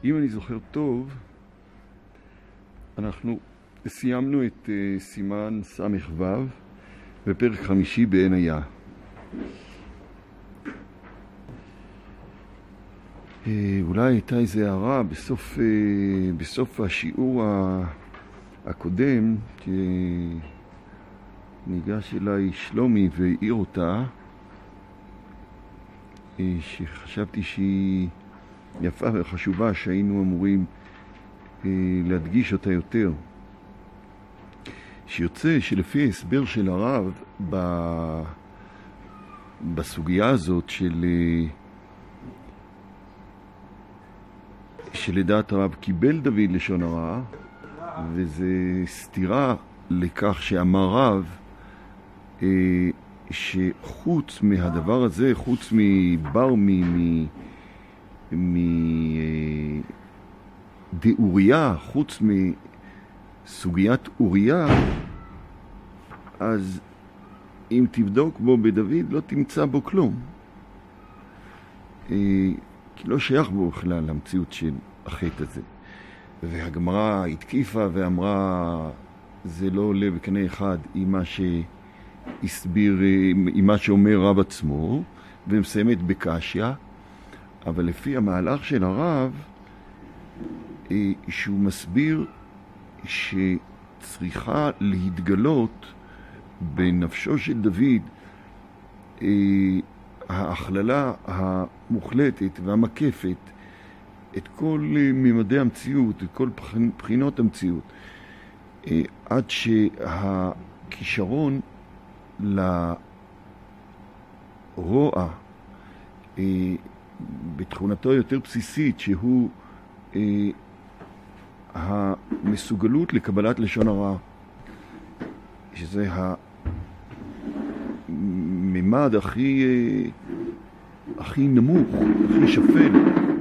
אם אני זוכר טוב, אנחנו סיימנו את סימן ס"ו בפרק 5 בעין היה. אולי הייתה איזו הערה בסוף השיעור הקודם, שניגש אליי שלומי והעיר אותה, שחשבתי שהיא יפה וחשובה, שהיינו אמורים להדגיש אותה יותר. שיוצא שלפי ההסבר של הרב בסוגיה הזאת שלדעת הרב קיבל דוד לשון הרע, וזה סתירה לכך שאמר רב שחוץ מהדבר הזה, חוץ מבר דאוריה, חוץ מסוגיית אוריה, אז אם תבדוק בו בדוד לא תמצא בו כלום, כי לא שייך בו בכלל למציאות של החטא הזה. והגמרא התקיפה ואמרה זה לא עולה בקנה אחד עם מה שהסביר, עם מה שאומר רב עצמו, ומסיימת בקשיה. אבל לפי המהלך של הרב, שהוא מסביר שצריכה להתגלות בנפשו של דוד ההכללה המוחלטת והמקפת את כל ממדי המציאות, את כל בחינות המציאות, עד שהכישרון לרוע בתכונתו יותר בסיסית, שהוא המסוגלות לקבלת לשון הרע, שזה הממד הכי נמוך, הכי שפל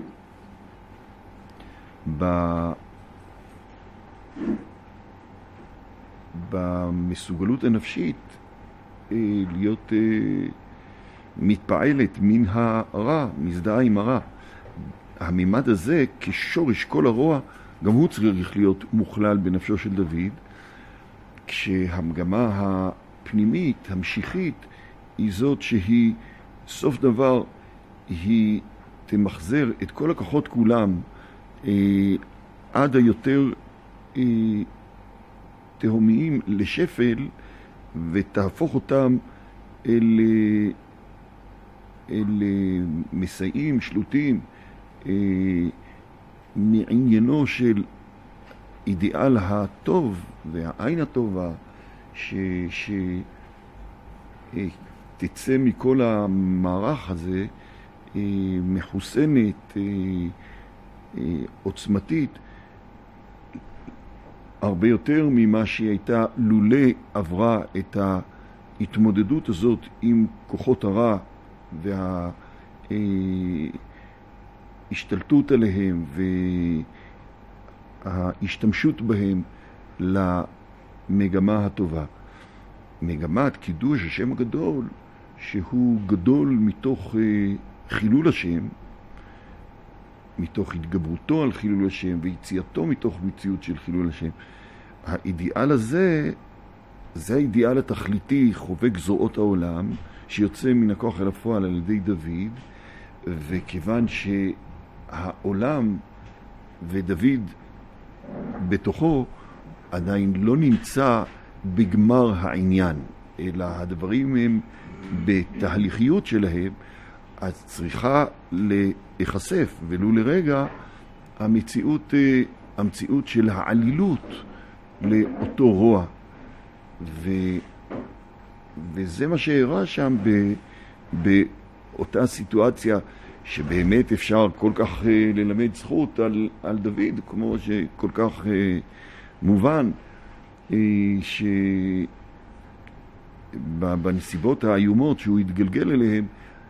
במסוגלות הנפשית, להיות מתפעלת מן הרע, מזדהה עם הרע. הממד הזה, כשורש כל הרוע, גם הוא צריך להיות מוכלל בנפשו של דוד, כשהמגמה הפנימית, המשיחית, היא זאת שהיא סוף דבר, היא תמחזר את כל הכוחות כולם עד היותר תהומיים לשפל, ותהפוך אותם אל מסייעים, שלוטים, מעניינו של אידיאל הטוב והעין הטובה שתצא מכל המערך הזה, מחוסנת, עוצמתית, הרבה יותר ממה שהיא הייתה לולא עברה את ההתמודדות הזאת עם כוחות הרע וההשתלטות עליהם וההשתמשות בהם למגמה הטובה. מגמת קידוש השם הגדול, שהוא גדול מתוך חילול השם, מתוך התגברותו על חילול השם ויציאתו מתוך מציאות של חילול השם. האידיאל הזה, זה האידיאל התכליתי, חובק זרועות העולם, שיוצא מן הכוח אל הפועל על ידי דוד, וכיוון שהעולם ודוד בתוכו עדיין לא נמצא בגמר העניין, אלא הדברים הם בתהליכיות שלהם, אז צריכה להיחשף ולו לרגע המציאות של העלילות לאותו רוע. וזה מה שהראה שם באותה סיטואציה, שבאמת אפשר כל כך ללמד זכות על דוד, כמו שכל כך מובן, שבנסיבות האיומות שהוא התגלגל אליהם,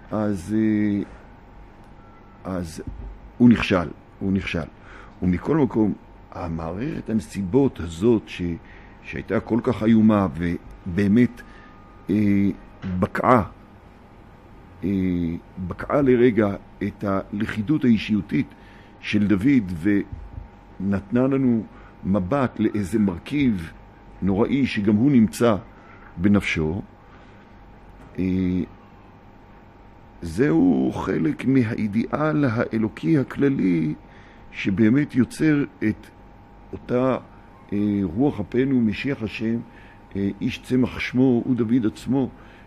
אז הוא נכשל. ומכל מקום, המערכת הנסיבות הזאת שהייתה כל כך איומה ובאמת בקעה לרגע את הלכידות האישיותית של דוד ונתנה לנו מבט לאיזה מרכיב נוראי שגם הוא נמצא בנפשו, זהו חלק מהאידיאל האלוקי הכללי שבאמת יוצר את אותה רוח אפנו, משיח השם, איש צמח שמו, הוא דוד עצמו.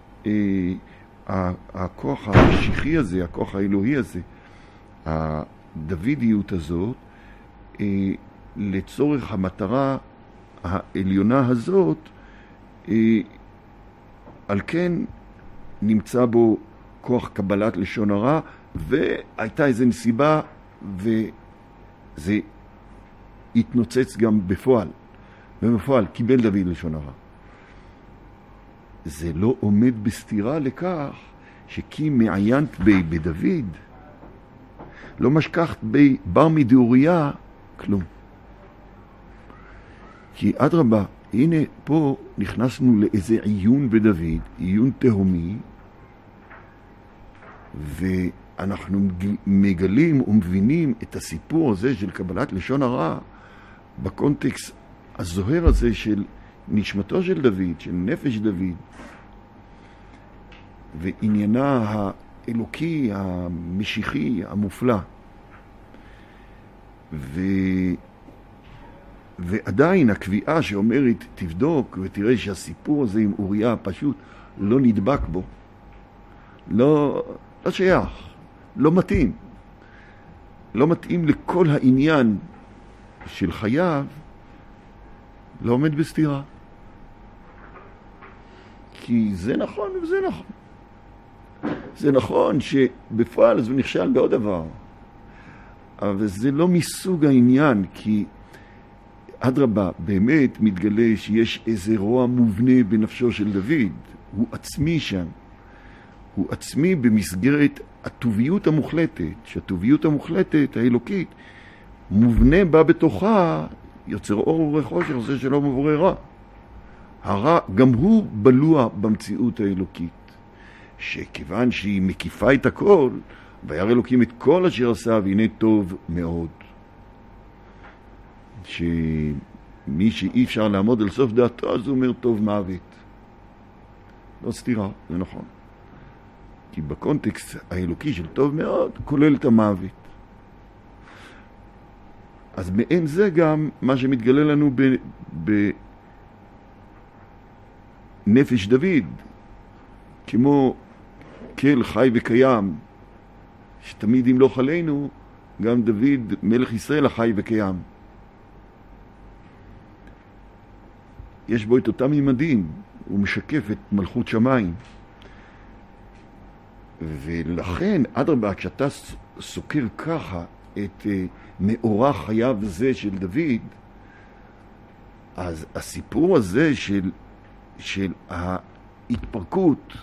הכוח המשיחי הזה, הכוח האלוהי הזה, הדוידיות הזאת, לצורך המטרה העליונה הזאת, על כן נמצא בו כוח קבלת לשון הרע, והייתה איזו נסיבה, וזה התנוצץ גם בפועל. ובפועל קיבל דוד לשון הרע. זה לא עומד בסתירה לכך שכי מעיינת בי בדוד, לא משכחת בי בר מדאוריה כלום. כי אדרבה, הנה פה נכנסנו לאיזה עיון בדוד, עיון תהומי, ואנחנו מגלים ומבינים את הסיפור הזה של קבלת לשון הרע בקונטקסט הזוהר הזה של נשמתו של דוד, של נפש דוד, ועניינה האלוקי, המשיחי, המופלא. ועדיין הקביעה שאומרת תבדוק ותראה שהסיפור הזה עם אוריה פשוט לא נדבק בו, לא שייך, לא מתאים. לא מתאים לכל העניין של חייו, לא עומד בסתירה. כי זה נכון וזה נכון. זה נכון שבפועל אז הוא נכשל בעוד דבר. אבל זה לא מסוג העניין, כי אדרבה, באמת מתגלה שיש איזה רוע מובנה בנפשו של דוד. הוא עצמי שם. הוא עצמי במסגרת הטוביות המוחלטת, שהטוביות המוחלטת, האלוקית, מובנה בה בתוכה, יוצר אור וחושך, זה שלא מבורר רע. הרע גם הוא בלוע במציאות האלוקית, שכיוון שהיא מקיפה את הכל, וירא אלוקים את כל אשר עשה, והנה טוב מאוד. שמי שאי אפשר לעמוד על סוף דעתו, אז הוא אומר טוב מוות. לא סתירה, זה נכון. כי בקונטקסט האלוקי של טוב מאוד, כולל את המוות. אז מעין זה גם מה שמתגלה לנו בנפש דוד, כמו כל חי וקיים, שתמיד ימלוך עלינו, גם דוד מלך ישראל החי וקיים. יש בו את אותם ממדים, הוא משקף את מלכות שמיים. ולכן, אדרבה, כשאתה סוקר ככה את מאורע חייו זה של דוד, אז הסיפור הזה של ההתפרקות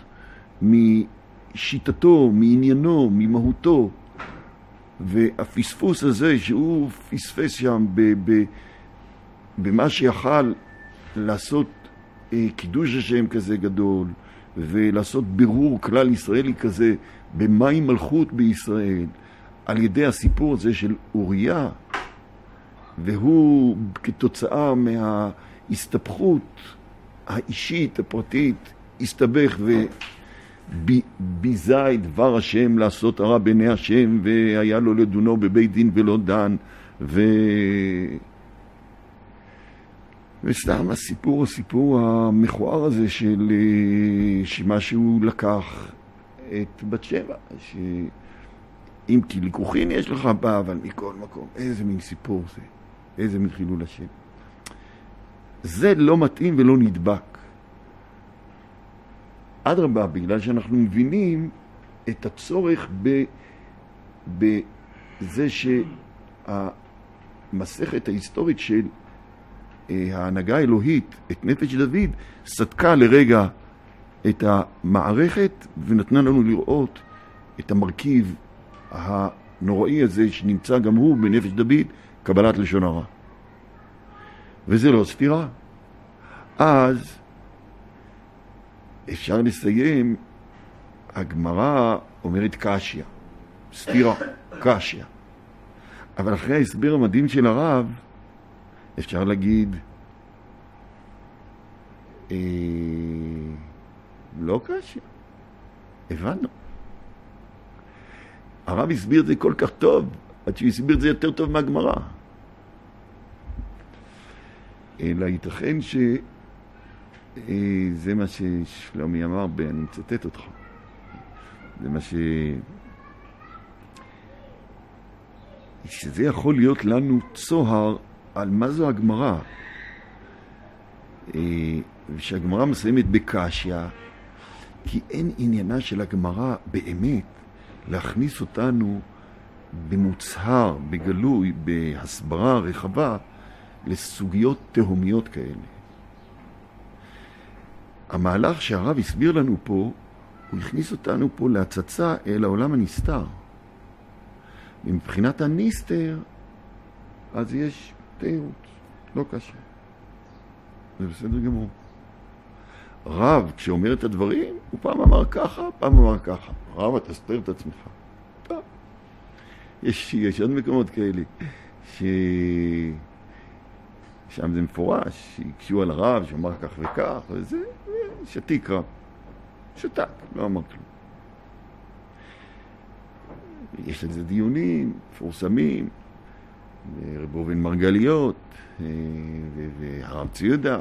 משיטתו, מעניינו, ממהותו, והפספוס הזה שהוא פספס שם במה שיכל לעשות קידוש השם כזה גדול, ולעשות בירור כלל ישראלי כזה במהי מלכות בישראל, על ידי הסיפור הזה של אוריה, והוא כתוצאה מההסתבכות האישית, הפרטית, הסתבך וביזה את דבר השם לעשות הרע בעיני השם, והיה לו לדונו בבית דין ולא דן, וסתם הסיפור המכוער הזה של שמה שהוא לקח את בת שבע, שאם כי לקוחין יש לך בה, אבל מכל מקום, איזה מין סיפור זה, איזה מין חילול השם. זה לא מתאים ולא נדבק. אדרבה, בגלל שאנחנו מבינים את הצורך בזה שהמסכת ההיסטורית של ההנהגה האלוהית, את נפש דוד, סדקה לרגע את המערכת ונתנה לנו לראות את המרכיב הנוראי הזה שנמצא גם הוא בנפש דוד, קבלת לשון הרע. וזה לא סתירה. אז אפשר לסיים, הגמרא אומרת קשיא, סתירה, קשיא. אבל אחרי ההסבר המדהים של הרב, אפשר להגיד, לא קשה, הבנו. הרב הסביר את זה כל כך טוב, עד שהוא הסביר את זה יותר טוב מהגמרא. אלא ייתכן זה מה ששלומי אמר, אני מצטט אותך. זה מה שזה יכול להיות לנו צוהר על מה זו הגמרא. ושהגמרא מסיימת בקשיא, כי אין עניינה של הגמרא באמת להכניס אותנו במוצהר, בגלוי, בהסברה רחבה, לסוגיות תהומיות כאלה. המהלך שהרב הסביר לנו פה, הוא הכניס אותנו פה להצצה אל העולם הנסתר. ומבחינת הנסתר, אז יש תירות, לא קשה. זה בסדר גמור. רב, כשאומר את הדברים, הוא פעם אמר ככה, פעם אמר ככה. רב, אתה סתר את עצמך. טוב. יש עוד מקומות כאלה, שם זה מפורש, שהקשו על הרב, שאמר כך וכך, וזה שתיק רב. שתק, לא אמר כלום. יש על זה דיונים, מפורסמים, רב ראובן מרגליות, והרב ציודה,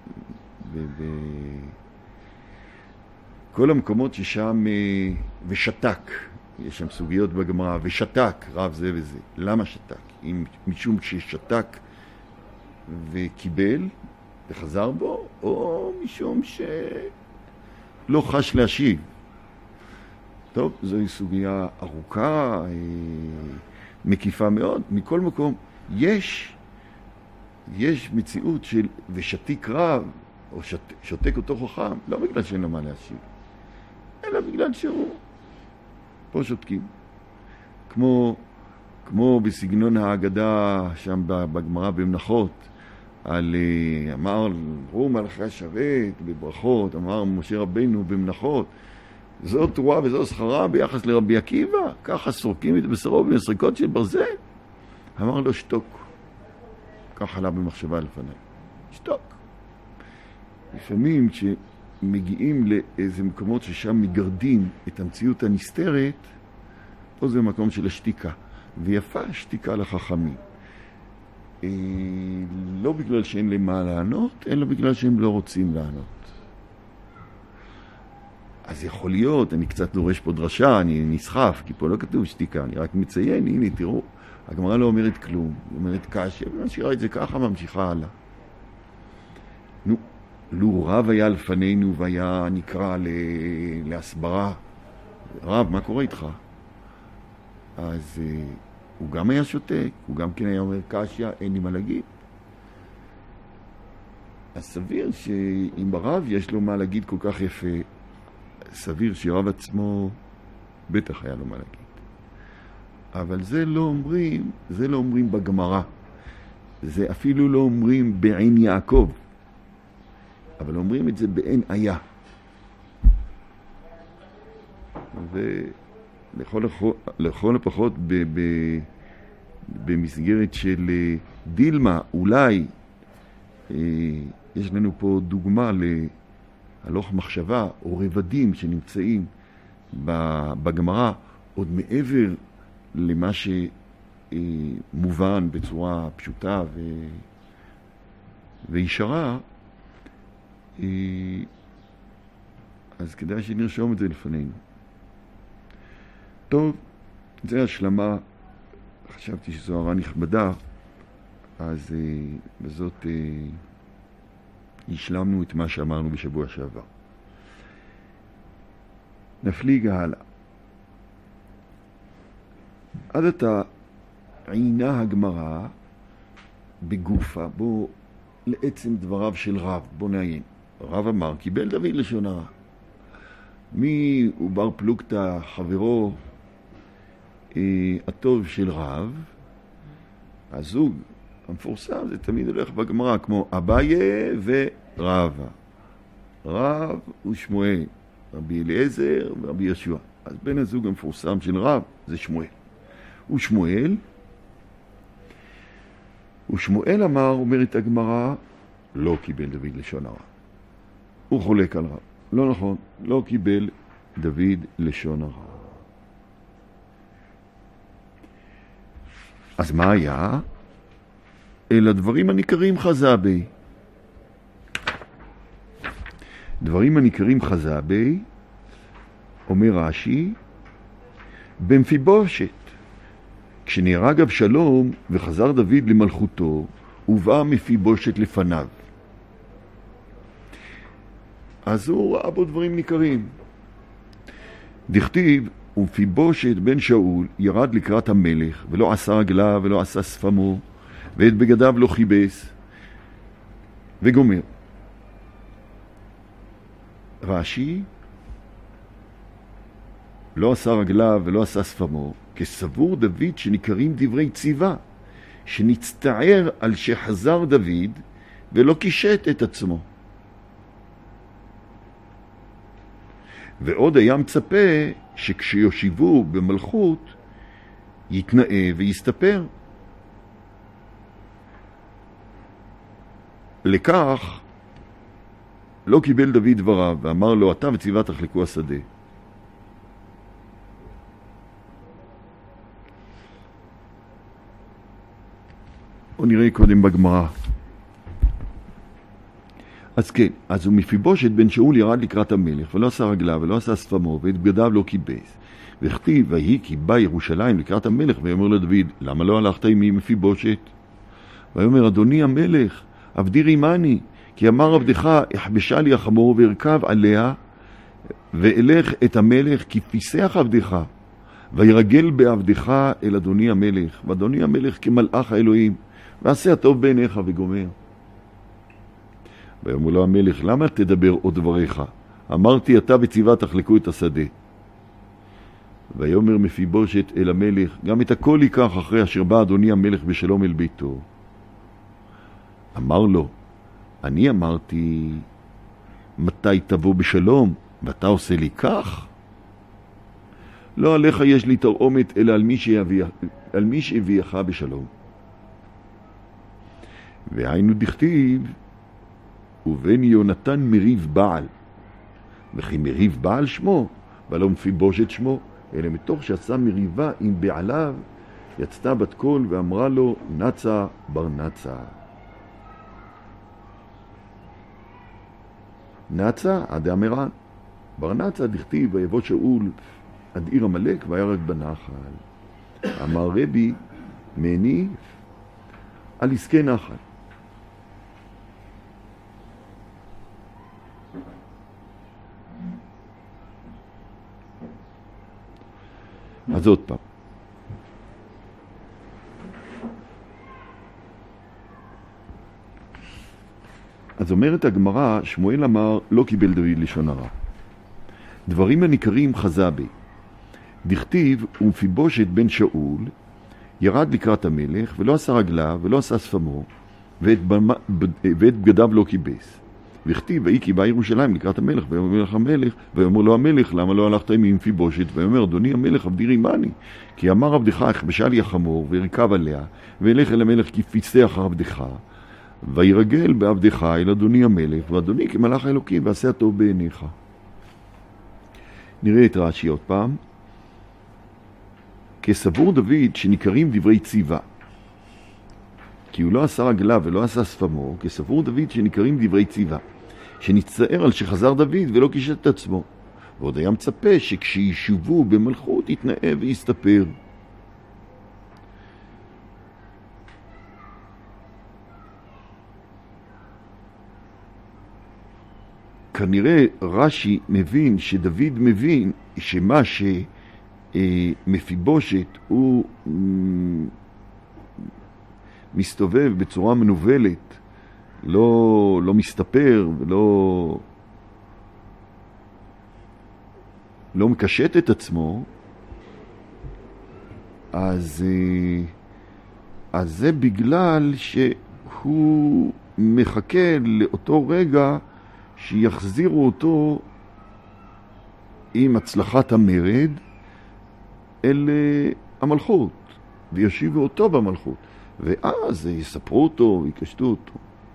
וכל המקומות ששם, ושתק, יש שם סוגיות בגמרא, ושתק, רב זה וזה. למה שתק? משום ששתק וקיבל וחזר בו, או משום שלא חש להשיב. טוב, זוהי סוגיה ארוכה, מקיפה מאוד. מכל מקום, יש מציאות של ושתיק רב, או שותק אותו חכם, לא בגלל שאין לו מה להשיב, אלא בגלל שהוא פה שותקים. כמו בסגנון ההגדה שם בגמרא במנחות, על אמר ראו מלאכי השרת בברכות, אמר משה רבינו במנחות, זאת תרועה וזאת שכרה ביחס לרבי עקיבא, ככה סורקים את בשרו במסריקות של ברזל. אמר לו שתוק. כך עלה במחשבה לפני. שתוק. לפעמים כשמגיעים לאיזה מקומות ששם מגרדים את המציאות הנסתרת, פה זה מקום של השתיקה. ויפה השתיקה לחכמים. לא בגלל שאין להם מה לענות, אלא בגלל שהם לא רוצים לענות. אז יכול להיות, אני קצת דורש פה דרשה, אני נסחף, כי פה לא כתוב שתיקה, אני רק מציין, הנה, תראו, הגמרא לא אומרת כלום, היא אומרת קשיא, ומשאירה את זה ככה, ממשיכה הלאה. נו, לו רב היה לפנינו והיה נקרא להסברה, רב, מה קורה איתך? אז הוא גם היה שותק, הוא גם כן היה אומר קשיא, אין לי מה להגיד. אז סביר שאם הרב יש לו מה להגיד כל כך יפה, סביר שהרב עצמו בטח היה לו מה להגיד. אבל זה לא אומרים בגמרא. זה אפילו לא אומרים בעין יעקב. אבל אומרים את זה בעין היה. ולכל הפחות במסגרת של דילמה, אולי יש לנו פה דוגמה הלוך מחשבה או רבדים שנמצאים בגמרא עוד מעבר למה שמובן בצורה פשוטה וישרה, אז כדאי שנרשום את זה לפנינו. טוב, זה השלמה. חשבתי שזו הערה נכבדה, אז בזאת השלמנו את מה שאמרנו בשבוע שעבר. נפליג הלאה. עד עתה עינה הגמרא בגופה, בו לעצם דבריו של רב, בוא נעיין. רב אמר, קיבל דוד לשון הרע. מי הוא בר פלוגתא, חברו הטוב של רב? הזוג המפורסם, זה תמיד הולך בגמרא, כמו אביי ורבא. רב ושמואל, רבי אליעזר ורבי יהושע. אז בן הזוג המפורסם של רב זה שמואל. ושמואל ושמואל אמר, אומרת הגמרא, לא קיבל דוד לשון הרע. הוא חולק על רב. לא נכון, לא קיבל דוד לשון הרע. אז מה היה? אלה דברים הניכרים חזה בי. דברים הניכרים חזה בי, אומר רש"י, במפיבושת. כשנהרג אבשלום וחזר דוד למלכותו, הובא מפיבושת לפניו. אז הוא ראה בו דברים ניכרים. דכתיב, ומפיבושת בן שאול ירד לקראת המלך, ולא עשה רגלה ולא עשה שפמו, ואת בגדיו לא חיבס, וגומר. רש"י, לא עשה רגלה ולא עשה שפמו, כסבור דוד שניכרים דברי ציווה, שנצטער על שחזר דוד ולא קישט את עצמו. ועוד היה מצפה שכשיושיבו במלכות יתנאה ויסתפר. לכך לא קיבל דוד דבריו ואמר לו, אתה וציווה תחלקו השדה. בואו נראה קודם בגמרא. אז כן, אז הוא מפיבושת בן שאול ירד לקראת המלך, ולא עשה רגלה ולא עשה שפמו, ואת בגדיו לא קיבס. וכתיב, ויהי כי בא ירושלים לקראת המלך, ויאמר לדוד, למה לא הלכת עמי מפיבושת? ויאמר, אדוני המלך, עבדי רימני, כי אמר עבדך, יחבשה לי החמור וירכב עליה, ואלך את המלך כי פיסח עבדך, וירגל בעבדך אל אדוני המלך, ואדוני המלך כמלאך האלוהים, ועשה הטוב בעיניך וגומר. ויאמר לו המלך, למה תדבר עוד דבריך? אמרתי, אתה וציווה תחלקו את השדה. ויאמר מפיבושת אל המלך, גם את הכל ייקח אחרי אשר בא אדוני המלך בשלום אל ביתו. אמר לו, אני אמרתי, מתי תבוא בשלום, ואתה עושה לי כך? לא עליך יש לי תרעומת, אלא על מי שהביאך בשלום. והיינו דכתיב, ובן יונתן מריב בעל, וכי מריב בעל שמו, ולא מפיבושת שמו, אלא מתוך שעשה מריבה עם בעליו, יצתה בת קול ואמרה לו, נצה בר נצה. נצה עד המרן, בר נצה דכתיב, ויבוא שאול עד עיר המלך וירק בנחל. אמר רבי, מני על עסקי נחל. אז עוד פעם. אז אומרת הגמרא, שמואל אמר, לא קיבל דוד לשון הרע. דברים הניכרים חזה בי. דכתיב, ומפיבושת בן שאול, ירד לקראת המלך, ולא עשה רגלה, ולא עשה שפמו, ואת בגדיו לא קיבס. וכתיב, ויהי כי בא ירושלים לקראת המלך, ויאמר לו המלך, למה לא הלכת עמי מפיבושת? ויאמר, אדוני המלך, עבדי רימני, כי אמר עבדך, יחבשה לי החמור, וירכב עליה, וילך אל המלך כי פיסח עבדך, וירגל בעבדך אל אדוני המלך, ואדוני כמלאך האלוקים, ועשה הטוב בעיניך. נראה את רש"י עוד פעם. כסבור דוד שניכרים דברי ציווה, כי הוא לא עשה רגלה ולא עשה שפמו, כסבור דוד שניכרים דברי ציווה, שנצטער על שחזר דוד ולא קישט את עצמו. ועוד היה מצפה שכשישובו במלכות יתנאה ויסתפר. כנראה רש"י מבין שדוד מבין שמה שמפיבושת הוא מסתובב בצורה מנובלת, לא מסתפר ולא מקשט את עצמו, אז זה בגלל שהוא מחכה לאותו רגע שיחזירו אותו עם הצלחת המרד אל המלכות, וישיבו אותו במלכות. ואז יספרו אותו, יקשטו אותו.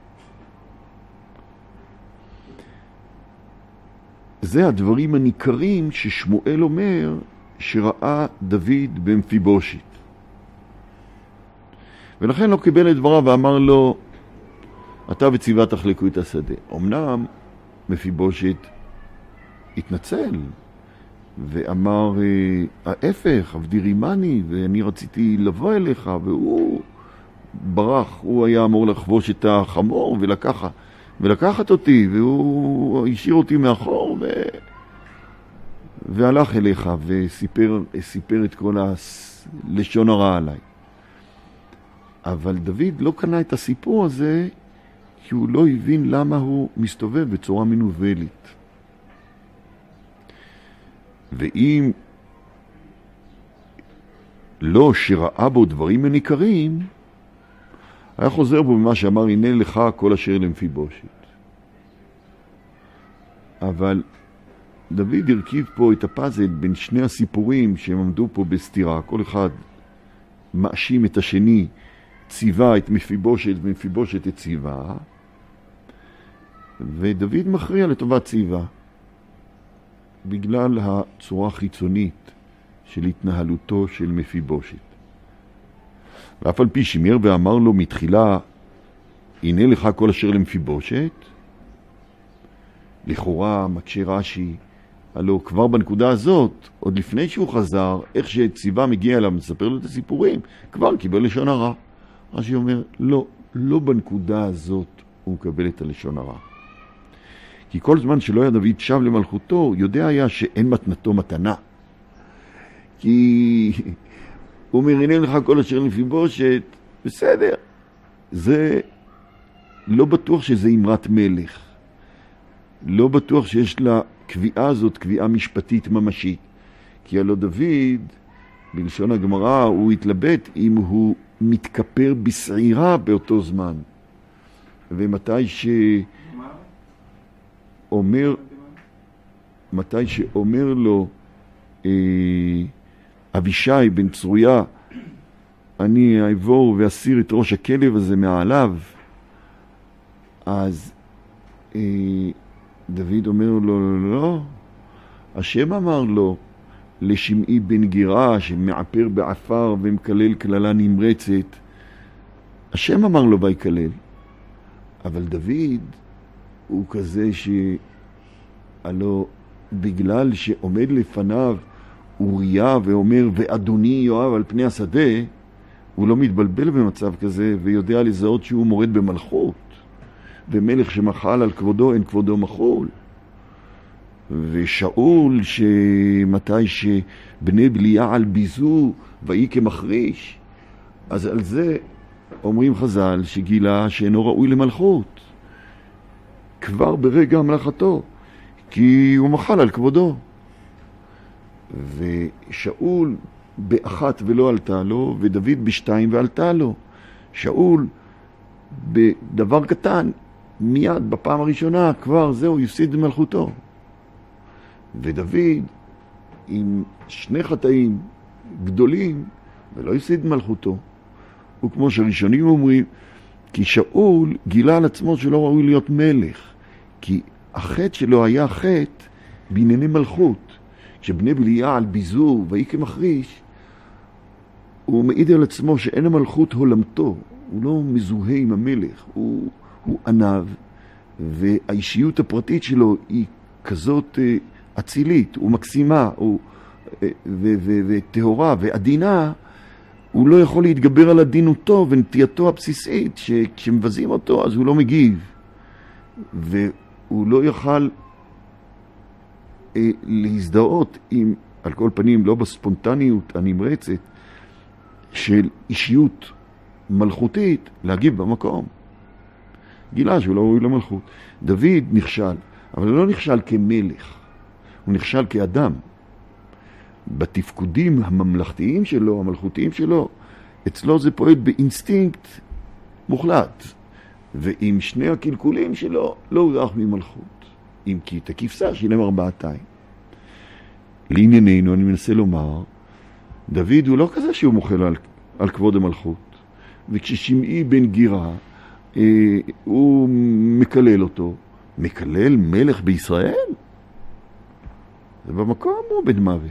זה הדברים הניכרים ששמואל אומר שראה דוד במפיבושת. ולכן לא קיבל את דבריו ואמר לו, אתה וציווה תחלקו את השדה. אמנם מפיבושת התנצל ואמר, ההפך, עבדי רימני, ואני רציתי לבוא אליך, והוא ברח, הוא היה אמור לחבוש את החמור ולקחת אותי, והוא השאיר אותי מאחור והלך אליך וסיפר את כל הלשון הרע עליי. אבל דוד לא קנה את הסיפור הזה, כי הוא לא הבין למה הוא מסתובב בצורה מנוולת. ואם לא שראה בו דברים מניכרים, היה חוזר בו במה שאמר, הנה לך כל אשר למפיבושת. אבל דוד הרכיב פה את הפאזל בין שני הסיפורים שהם עמדו פה בסתירה. כל אחד מאשים את השני, ציווה את מפיבושת ומפיבושת את ציווה, ודוד מכריע לטובת ציווה, בגלל הצורה החיצונית של התנהלותו של מפיבושת. ואף על פי שמיר ואמר לו מתחילה, הנה לך כל אשר למפיבושת, לכאורה מקשה רש"י, הלא כבר בנקודה הזאת, עוד לפני שהוא חזר, איך שציווה מגיע אליו, מספר לו את הסיפורים, כבר קיבל לשון הרע. רש"י אומר, לא בנקודה הזאת הוא מקבל את הלשון הרע. כי כל זמן שלא היה דוד שב למלכותו, יודע היה שאין מתנתו מתנה. כי הוא אומר, הנה לך כל אשר למפיבושת, בסדר. זה לא בטוח שזה אמרת מלך. לא בטוח שיש לה קביעה הזאת, קביעה משפטית ממשית. כי הלא דוד, בלשון הגמרא, הוא התלבט אם הוא מתכפר בסעירה באותו זמן. ומתי שאומר לו אבישי בן צרויה, אני אעבור ואסיר את ראש הכלב הזה מעליו, אז דוד אומר לו, לא, השם אמר לו, לשמעי בן גירה שמעפר בעפר ומקלל כללה נמרצת, השם אמר לו ויקלל. אבל דוד הוא כזה הלא בגלל שעומד לפניו אוריה ואומר ואדוני יואב על פני השדה, הוא לא מתבלבל במצב כזה ויודע לזהות שהוא מורד במלכות, ומלך שמחל על כבודו אין כבודו מחול. ושאול שמתי שבני בליעל ביזו ואי כמחריש, אז על זה אומרים חז"ל שגילה שאינו ראוי למלכות כבר ברגע המלכתו, כי הוא מחל על כבודו. ושאול באחת ולא עלתה לו, ודוד בשתיים ועלתה לו. שאול בדבר קטן מיד בפעם הראשונה כבר זהו יפסיד מלכותו. ודוד עם שני חטאים גדולים ולא יפסיד מלכותו. וכמו שהראשונים אומרים, כי שאול גילה על עצמו שלא ראוי להיות מלך, כי החטא שלו היה חטא בענייני מלכות. כשבני בליעל ביזו ואי כמחריש, הוא מעיד על עצמו שאין המלכות הולמתו, הוא לא מזוהה עם המלך, הוא ענב, והאישיות הפרטית שלו היא כזאת אצילית, הוא מקסימה, וטהורה ועדינה, הוא לא יכול להתגבר על עדינותו ונטייתו הבסיסית, שכשמבזים אותו אז הוא לא מגיב, והוא לא יוכל להזדהות עם, על כל פנים, לא בספונטניות הנמרצת של אישיות מלכותית, להגיב במקום. גילה שהוא לא ראוי למלכות. דוד נכשל, אבל הוא לא נכשל כמלך, הוא נכשל כאדם. בתפקודים הממלכתיים שלו, המלכותיים שלו, אצלו זה פועל באינסטינקט מוחלט, ועם שני הקלקולים שלו לא הודח ממלכות. אם כי את הכבשה שילם 400. לענייננו אני מנסה לומר, דוד הוא לא כזה שהוא מוחל על כבוד המלכות. וכששמעי בן גירה, הוא מקלל אותו. מקלל מלך בישראל? זה במקום הוא בן מוות.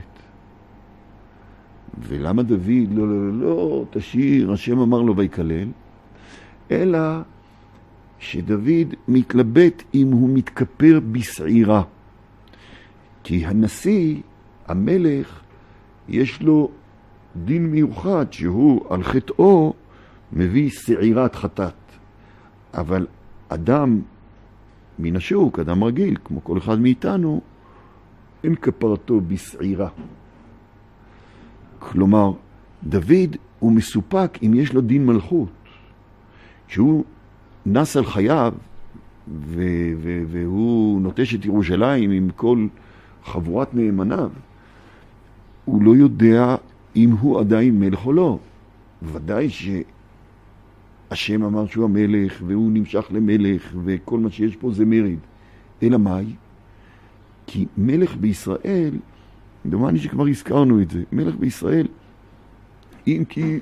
ולמה דוד לא תשיר, השם אמר לו ויקלל, אלא שדוד מתלבט אם הוא מתכפר בסעירה. כי הנשיא, המלך, יש לו דין מיוחד שהוא על חטאו מביא סעירת חטאת. אבל אדם מן השוק, אדם רגיל, כמו כל אחד מאיתנו, אין כפרתו בסעירה. כלומר, דוד הוא מסופק אם יש לו דין מלכות. כשהוא נס על חייו והוא נוטש את ירושלים עם כל חבורת נאמניו, הוא לא יודע אם הוא עדיין מלך או לא. ודאי שהשם אמר שהוא המלך והוא נמשך למלך וכל מה שיש פה זה מרד. אלא מהי? כי מלך בישראל, דומני שכבר הזכרנו את זה, מלך בישראל, אם כי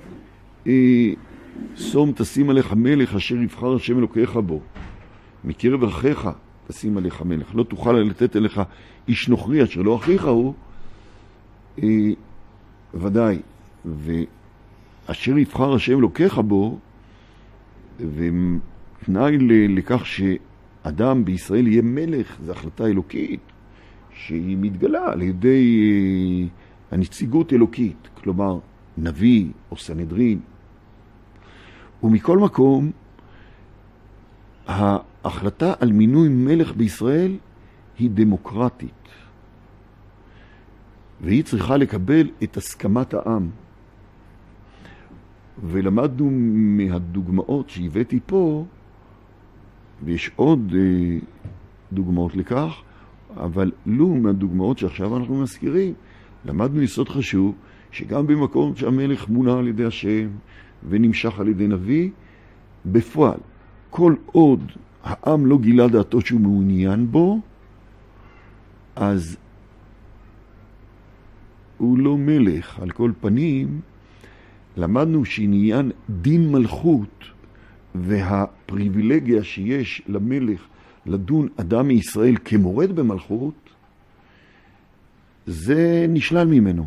שום תשים עליך מלך אשר יבחר השם אלוקיך בו, מקרב אחיך תשים עליך מלך, לא תוכל לתת אליך איש נוכרי אשר לא אחיך הוא, ודאי, ואשר יבחר השם אלוקיך בו, ותנאי לכך שאדם בישראל יהיה מלך, זו החלטה אלוקית, שהיא מתגלה על ידי הנציגות אלוקית, כלומר נביא או סנהדרין. ומכל מקום, ההחלטה על מינוי מלך בישראל היא דמוקרטית. והיא צריכה לקבל את הסכמת העם. ולמדנו מהדוגמאות שהבאתי פה, ויש עוד דוגמאות לכך, אבל לא מהדוגמאות שעכשיו אנחנו מזכירים, למדנו יסוד חשוב, שגם במקום שהמלך מונה על ידי השם ונמשך על ידי נביא, בפועל, כל עוד העם לא גילה דעתו שהוא מעוניין בו, אז הוא לא מלך. על כל פנים, למדנו שעניין דין מלכות והפריבילגיה שיש למלך לדון אדם מישראל כמורד במלכות, זה נשלל ממנו.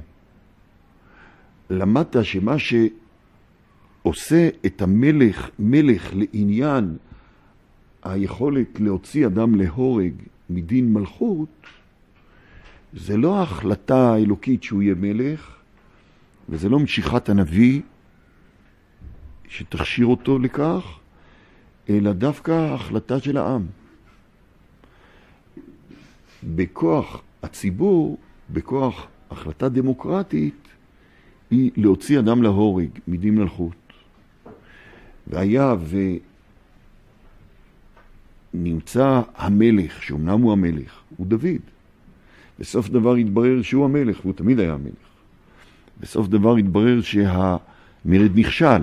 למדת שמה שעושה את המלך מלך לעניין היכולת להוציא אדם להורג מדין מלכות, זה לא ההחלטה האלוקית שהוא יהיה מלך, וזה לא משיכת הנביא שתכשיר אותו לכך, אלא דווקא ההחלטה של העם. בכוח הציבור, בכוח החלטה דמוקרטית, היא להוציא אדם להורג מדין מלכות. והיה ונמצא המלך, שאומנם הוא המלך, הוא דוד. בסוף דבר התברר שהוא המלך, והוא תמיד היה המלך. בסוף דבר התברר שהמרד נכשל.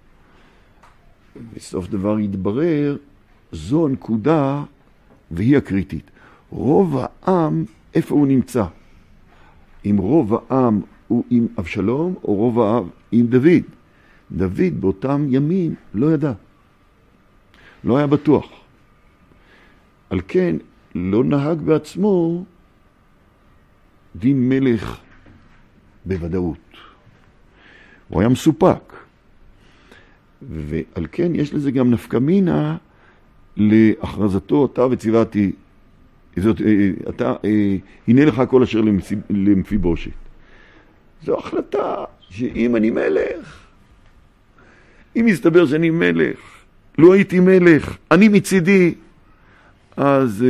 בסוף דבר התברר, זו הנקודה והיא הקריטית. רוב העם, איפה הוא נמצא? אם רוב העם הוא עם אבשלום, או רוב העם עם דוד. דוד באותם ימים לא ידע. לא היה בטוח. על כן, לא נהג בעצמו דין מלך בוודאות. הוא היה מסופק. ועל כן יש לזה גם נפקא מינה להכרזתו, אתה וציוותי, הנה לך כל אשר למפיבושת. זו החלטה שאם אני מלך, אם יסתבר שאני מלך, לא הייתי מלך, אני מצידי, אז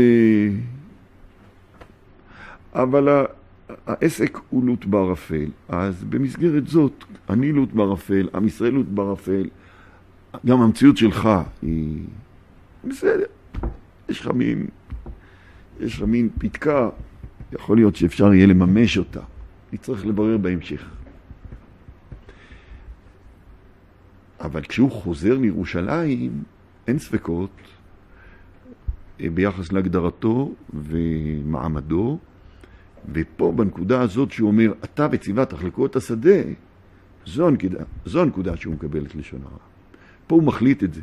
אבל העסק הוא לוט בערפל. אז במסגרת זאת, אני לוט בערפל, עם ישראל לוט בערפל, גם המציאות שלך היא בסדר. יש לך מין פתקה, יכול להיות שאפשר יהיה לממש אותה. נצטרך לברר בהמשך. אבל כשהוא חוזר לירושלים, אין ספקות ביחס להגדרתו ומעמדו, ופה בנקודה הזאת שהוא אומר, אתה וציווה תחלקו את השדה, זו הנקודה שהוא מקבל את לשון הרע. פה הוא מחליט את זה.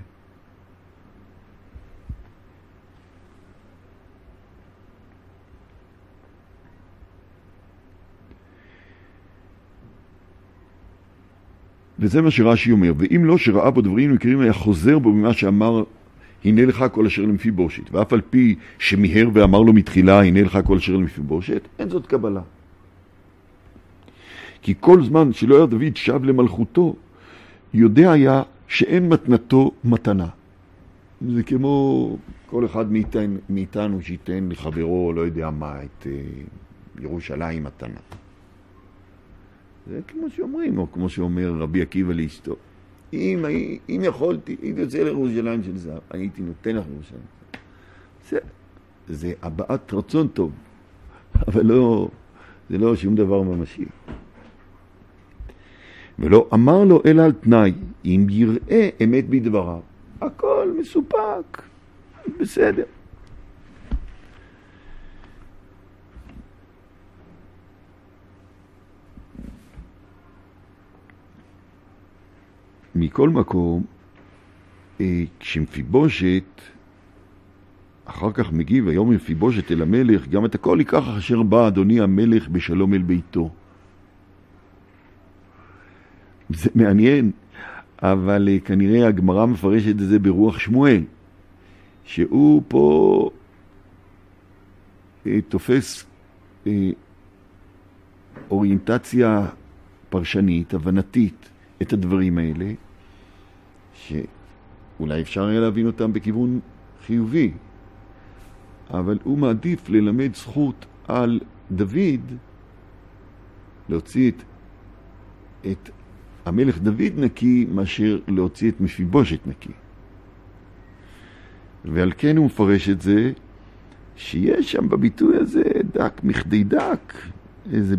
וזה מה שרש"י אומר, ואם לא שראה בו דברים ניכרים היה חוזר בו ממה שאמר, הנה לך כל אשר למפיבושת, ואף על פי שמיהר ואמר לו מתחילה, הנה לך כל אשר למפיבושת, אין זאת קבלה. כי כל זמן שלא היה דוד שב למלכותו, יודע היה שאין מתנתו מתנה. זה כמו כל אחד מאיתנו שייתן לחברו, לא יודע מה, את ירושלים מתנה. זה כמו שאומרים, או כמו שאומר רבי עקיבא לאשתו. אם יכולתי, הייתי יוצא לירושלים של זהב, הייתי נותן לך ירושלים. זה הבעת רצון טוב, אבל זה לא שום דבר ממשי. ולא אמר לו אלא על תנאי, אם יראה אמת בדבריו. הכל מסופק, בסדר. מכל מקום, כשמפיבושת, אחר כך מגיב, היום מפיבושת אל המלך, גם את הכל ייקח אשר בא אדוני המלך בשלום אל ביתו. זה מעניין, אבל כנראה הגמרא מפרשת את זה ברוח שמואל, שהוא פה תופס אוריינטציה פרשנית, הבנתית, את הדברים האלה, שאולי אפשר היה להבין אותם בכיוון חיובי, אבל הוא מעדיף ללמד זכות על דוד, להוציא את המלך דוד נקי, מאשר להוציא את מפיבושת נקי. ועל כן הוא מפרש את זה, שיש שם בביטוי הזה דק מכדי דק, איזה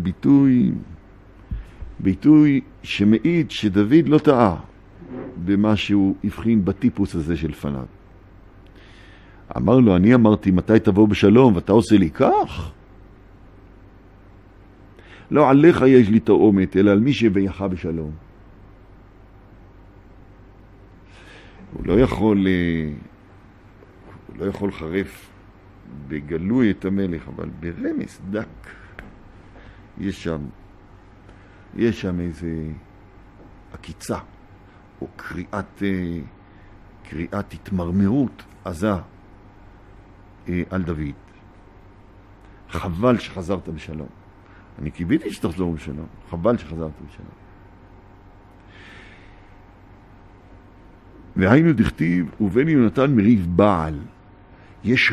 ביטוי שמעיד שדוד לא טעה במה שהוא הבחין בטיפוס הזה של פניו. אמר לו, אני אמרתי מתי תבוא בשלום ואתה עושה לי כך? לא עליך יש לי תאומת, אלא על מי שבייך בשלום. הוא לא יכול חרף בגלוי את המלך, אבל ברמז דק יש שם איזה עקיצה, או קריאת התמרמרות עזה על דוד. חבל שחזרת בשלום. אני קיוויתי שתחזור בשלום, חבל שחזרת בשלום. והיינו דכתיב, ובן יונתן מריב בעל. יש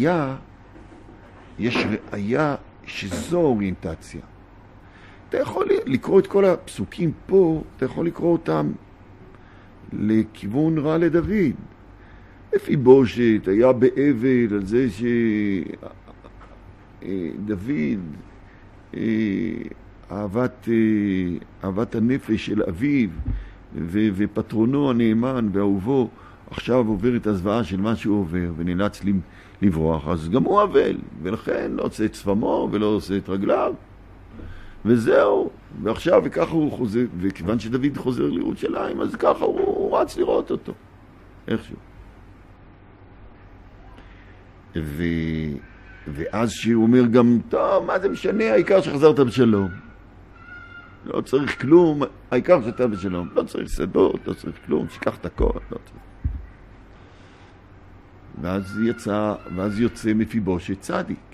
ראיה שזו אוריינטציה. אתה יכול לקרוא את כל הפסוקים פה, אתה יכול לקרוא אותם לכיוון רע לדוד. מפיבושת היה באבל על זה שדוד אהבת הנפש של אביו ופטרונו הנאמן ואהובו עכשיו עובר את הזוועה של מה שהוא עובר ונאלץ לברוח, אז גם הוא אבל, ולכן לא עושה את צפמו ולא עושה את רגליו וזהו, ועכשיו וככה הוא חוזר, וכיוון שדוד חוזר לירושלים אז ככה הוא רץ לראות אותו איכשהו. ואז שהוא אומר גם, טוב, מה זה משנה, העיקר שחזרת בשלום. לא צריך כלום, העיקר שאתה בשלום. לא צריך שדות, לא צריך כלום, שיקח את הכל, לא צריך. ואז יוצא מפיבושת צדיק.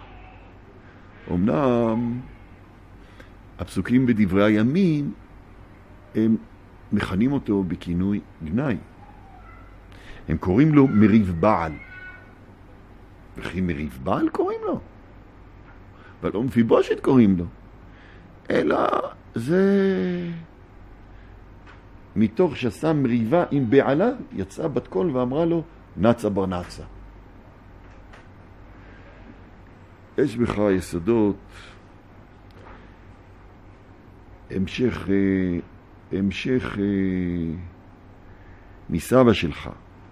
אמנם הפסוקים בדברי הימים, הם מכנים אותו בכינוי גנאי. הם קוראים לו מריב בעל. וכי מריב בעל קוראים לו. אבל לא מפיבושת קוראים לו. אלא זה מתוך שעשה מריבה עם בעלה, יצאה בת קול ואמרה לו, נצה בר נצה. יש בך יסודות, המשך מסבא שלך.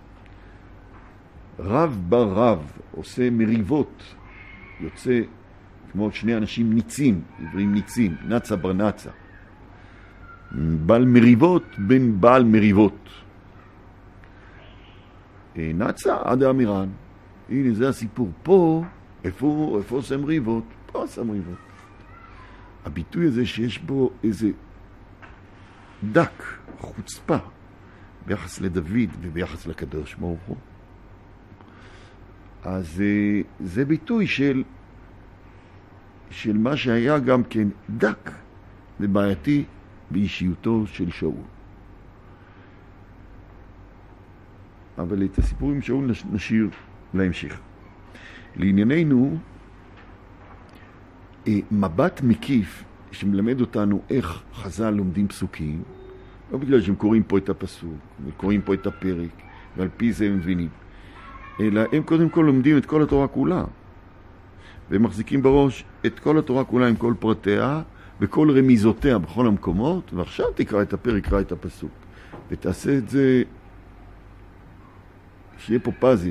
רב בר רב עושה מריבות, יוצא כמו שני אנשים ניצים, עברים ניצים, נצה בר נצה. בעל מריבות בין בעל מריבות. נצה עד האמירן. הנה, זה הסיפור. פה, איפה עושים ריבות? פה עושים ריבות. הביטוי הזה שיש בו איזה דק, חוצפה, ביחס לדוד וביחס לקדוש ברוך הוא. אז זה ביטוי של מה שהיה גם כן דק ובעייתי באישיותו של שאול. אבל את הסיפור עם שאול נשאיר להמשך. לענייננו, מבט מקיף שמלמד אותנו איך חז"ל לומדים פסוקים, לא בגלל שהם קוראים פה את הפסוק, וקוראים פה את הפרק, ועל פי זה הם מבינים, אלא הם קודם כל לומדים את כל התורה כולה, והם מחזיקים בראש את כל התורה כולה עם כל פרטיה, וכל רמיזותיה בכל המקומות, ועכשיו תקרא את הפרק, תקרא את הפסוק, ותעשה את זה, שיהיה פה פאזל.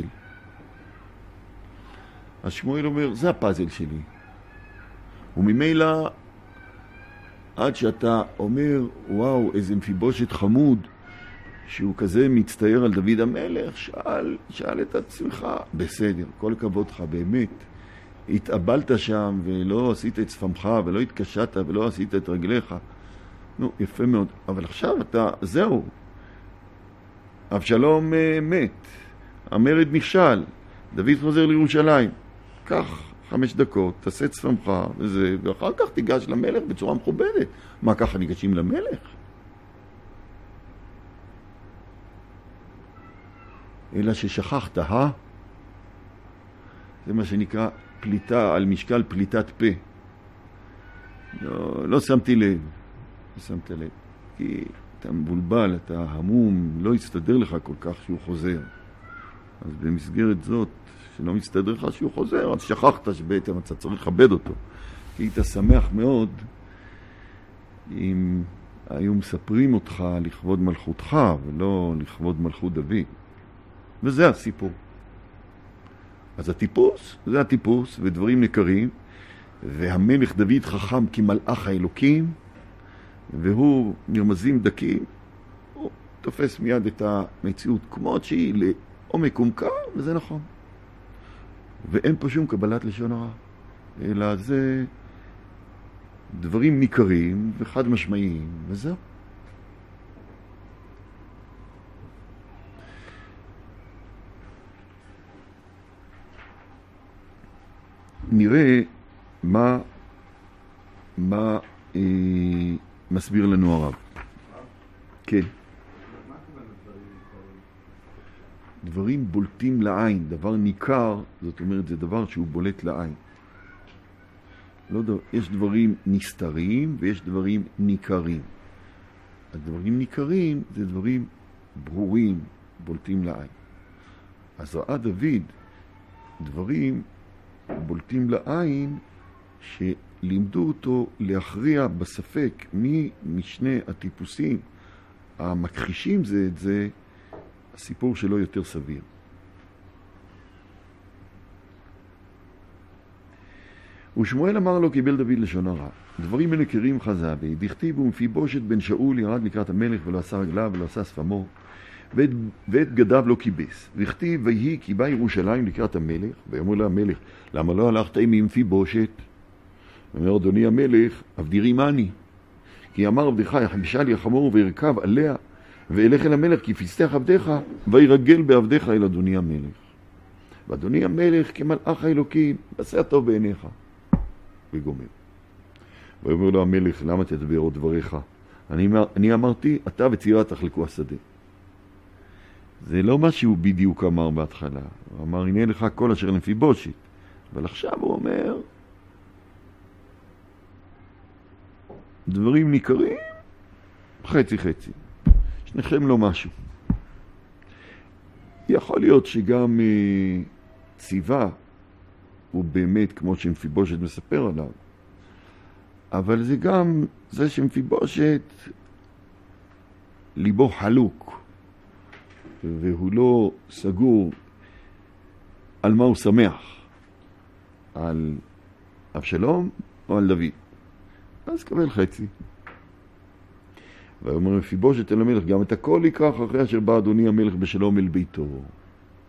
אז שמואל אומר, זה הפאזל שלי. וממילא, עד שאתה אומר, וואו, איזה מפיבושת חמוד, שהוא כזה מצטייר על דוד המלך, שאל את עצמך, בסדר, כל הכבוד לך, באמת, התאבלת שם, ולא עשית את שפמך, ולא התקשת, ולא עשית את רגליך. נו, יפה מאוד. אבל עכשיו אתה, זהו. אבשלום מת, המרד נכשל, דוד חוזר לירושלים. קח 5 דקות, תעשה את שפמך, וזה, ואחר כך תיגש למלך בצורה מכובדת. מה, ככה ניגשים למלך? אלא ששכחת, זה מה שנקרא פליטה, על משקל פליטת פה. לא שמתי לב. לא שמת לב. כי אתה מבולבל, אתה המום, לא יסתדר לך כל כך שהוא חוזר. אז במסגרת זאת, שלא מסתדר לך שהוא חוזר, אז שכחת שבעצם אתה צריך לכבד אותו. כי היית שמח מאוד אם היו מספרים אותך לכבוד מלכותך, ולא לכבוד מלכות דוד. וזה הסיפור. אז הטיפוס, זה הטיפוס, ודברים נקרים, והמלך דוד חכם כמלאך האלוקים, והוא נרמזים דקים, הוא תופס מיד את המציאות כמות שהיא לעומק ומקר, וזה נכון. ואין פה שום קבלת לשון הרע, אלא זה דברים ניכרים וחד משמעיים, וזהו. נראה מה מסביר לנו הרב. כן. דברים בולטים לעין, דבר ניכר, זאת אומרת, זה דבר שהוא בולט לעין. לא דבר, יש דברים נסתרים ויש דברים ניכרים. הדברים ניכרים זה דברים ברורים, בולטים לעין. אז ראה דוד דברים בולטים לעין שלימדו אותו להכריע בספק מי משני הטיפוסים המכחישים זה את זה, הסיפור שלו יותר סביר. ושמואל אמר לו, קיבל דוד לשון הרע. דברים מנקרים חזה, דכתיב ומפיבושת בן שאול ירד לקראת המלך ולא עשה רגליו ולא עשה שפמו, ואת בגדיו לא כיבס. וכתיב ויהי כי בא ירושלים לקראת המלך, ואמר לה המלך, למה לא הלכת עם מפיבושת? אומר אדוני המלך, עבדי רימני. כי אמר עבדך יחבשה לי החמור וירכב עליה, ואלך אל המלך כי פסתח עבדך, וירגל בעבדך אל אדוני המלך. ואדוני המלך כמלאך האלוקים, עשה טוב בעיניך. וגומר. ואומר לו המלך, למה תדבר עוד דבריך? אני אמרתי, אתה וצירה תחלקו השדה. זה לא מה שהוא בדיוק אמר בהתחלה. הוא אמר, הנה לך כל אשר למפיבושת. אבל עכשיו הוא אומר, דברים ניכרים, חצי חצי. שניכם לא משהו. יכול להיות שגם ציווה הוא באמת כמו שמפיבושת מספר עליו. אבל זה גם זה שמפיבושת ליבו חלוק. והוא לא סגור על מה הוא שמח. על אבשלום או על דוד. אז קבל חצי. ואומר מפיבושת אל המלך, גם את הכל ייקח אחרי אשר בא אדוני המלך בשלום אל ביתו.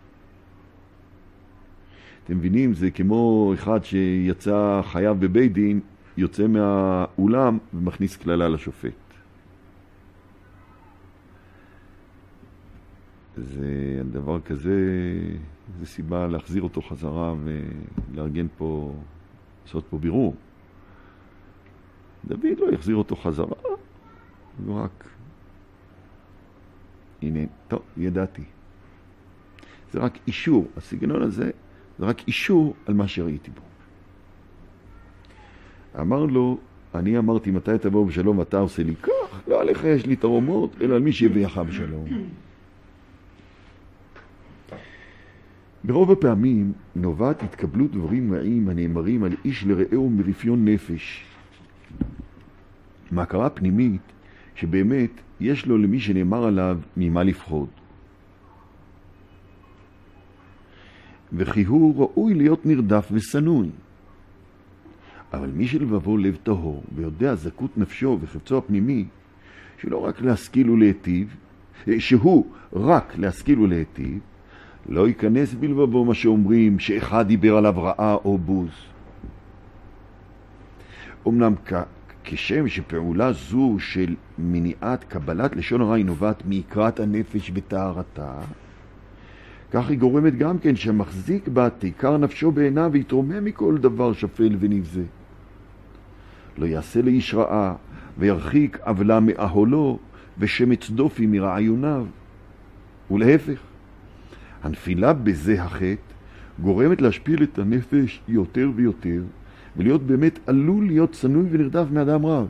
אתם מבינים, זה כמו אחד שיצא חייב בבית דין, יוצא מהאולם ומכניס כללה לשופט. זה דבר כזה, זה סיבה להחזיר אותו חזרה ולארגן פה, לעשות פה בירור. דוד לא יחזיר אותו חזרה, הוא רק, הנה, טוב, ידעתי. זה רק אישור, הסגנון הזה, זה רק אישור על מה שראיתי בו. אמר לו, אני אמרתי מתי תבוא בשלום ואתה עושה לי כך, לא עליך יש לי תרומות, אלא על מי שיביאך בשלום. ברוב הפעמים נובעת התקבלות דברים רעים הנאמרים על איש לרעהו מרפיון נפש. מהכרה פנימית שבאמת יש לו למי שנאמר עליו ממה לפחוד. וכי הוא ראוי להיות נרדף וסנוי. אבל מי שלבבו לב טהור ויודע זכות נפשו וחפצו הפנימי, שהוא רק להשכיל ולהיטיב, לא ייכנס בלבבו מה שאומרים שאחד דיבר עליו רעה או בוז. אמנם כשם שפעולה זו של מניעת קבלת לשון הרע נובעת מעיקרת הנפש וטהרתה, כך היא גורמת גם כן שמחזיק בה תעיקר נפשו בעיניו ויתרומם מכל דבר שפל ונבזה. לא יעשה לאיש רעה וירחיק עוולה מאהלו ושמץ דופי מרעיוניו. ולהפך, הנפילה בזה החטא גורמת להשפיל את הנפש יותר ויותר, ולהיות באמת עלול להיות צנוי ונרדף מאדם רב.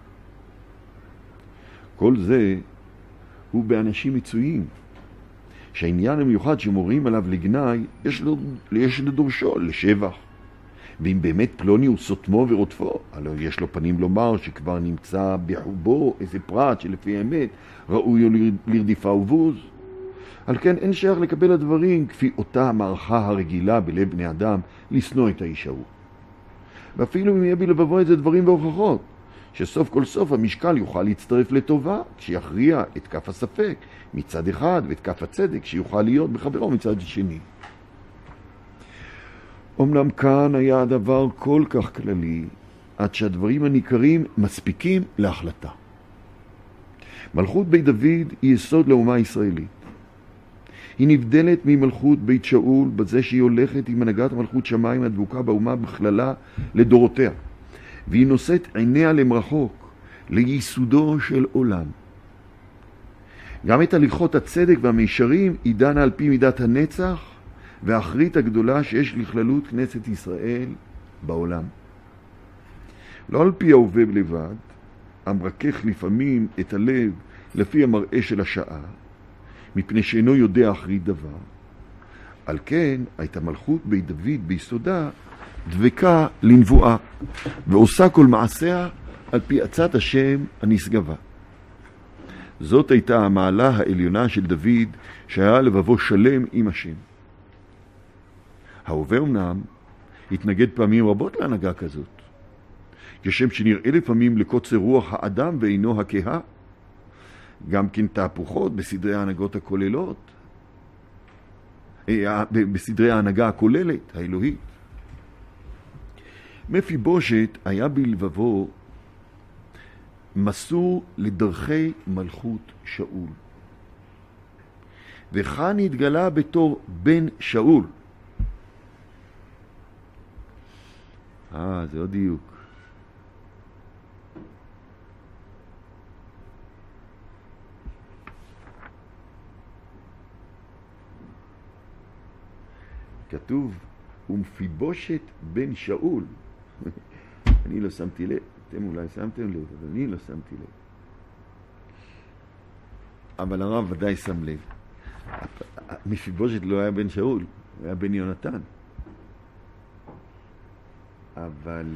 כל זה הוא באנשים מצויים, שהעניין המיוחד שמורים עליו לגנאי יש לדורשו לשבח. ואם באמת פלוני הוא סותמו ורודפו, הלוא יש לו פנים לומר שכבר נמצא בחובו איזה פרט שלפי האמת ראוי לרדיפה ובוז. על כן אין שייך לקבל הדברים כפי אותה המערכה הרגילה בלב בני אדם לשנוא את האיש ההוא. ואפילו אם יהיה בלבבו איזה דברים והוכחות, שסוף כל סוף המשקל יוכל להצטרף לטובה, כשיכריע את כף הספק מצד אחד ואת כף הצדק שיוכל להיות בחברו מצד שני. אמנם כאן היה הדבר כל כך כללי, עד שהדברים הניכרים מספיקים להחלטה. מלכות בית דוד היא יסוד לאומה הישראלית. היא נבדלת ממלכות בית שאול בזה שהיא הולכת עם הנהגת מלכות שמיים הדבוקה באומה בכללה לדורותיה, והיא נושאת עיניה למרחוק, לייסודו של עולם. גם את הליכות הצדק והמישרים היא דנה על פי מידת הנצח והאחרית הגדולה שיש לכללות כנסת ישראל בעולם. לא על פי ההווה בלבד, המרכך לפעמים את הלב לפי המראה של השעה, מפני שאינו יודע אחרית דבר. על כן הייתה מלכות בית דוד ביסודה דבקה לנבואה, ועושה כל מעשיה על פי עצת השם הנשגבה. זאת הייתה המעלה העליונה של דוד, שהיה לבבו שלם עם השם. ההווה אמנם התנגד פעמים רבות להנהגה כזאת, כשם שנראה לפעמים לקוצר רוח האדם ואינו הכהה, גם כן תהפוכות בסדרי ההנהגות הכוללות, בסדרי ההנהגה הכוללת, האלוהית. מפיבושת היה בלבבו מסור לדרכי מלכות שאול, וכאן התגלה בתור בן שאול. זה עוד דיוק. כתוב, ומפיבושת בן שאול. אני לא שמתי לב, אתם אולי שמתם לב, אבל אני לא שמתי לב. אבל הרב ודאי שם לב. מפיבושת לא היה בן שאול, הוא היה בן יונתן. אבל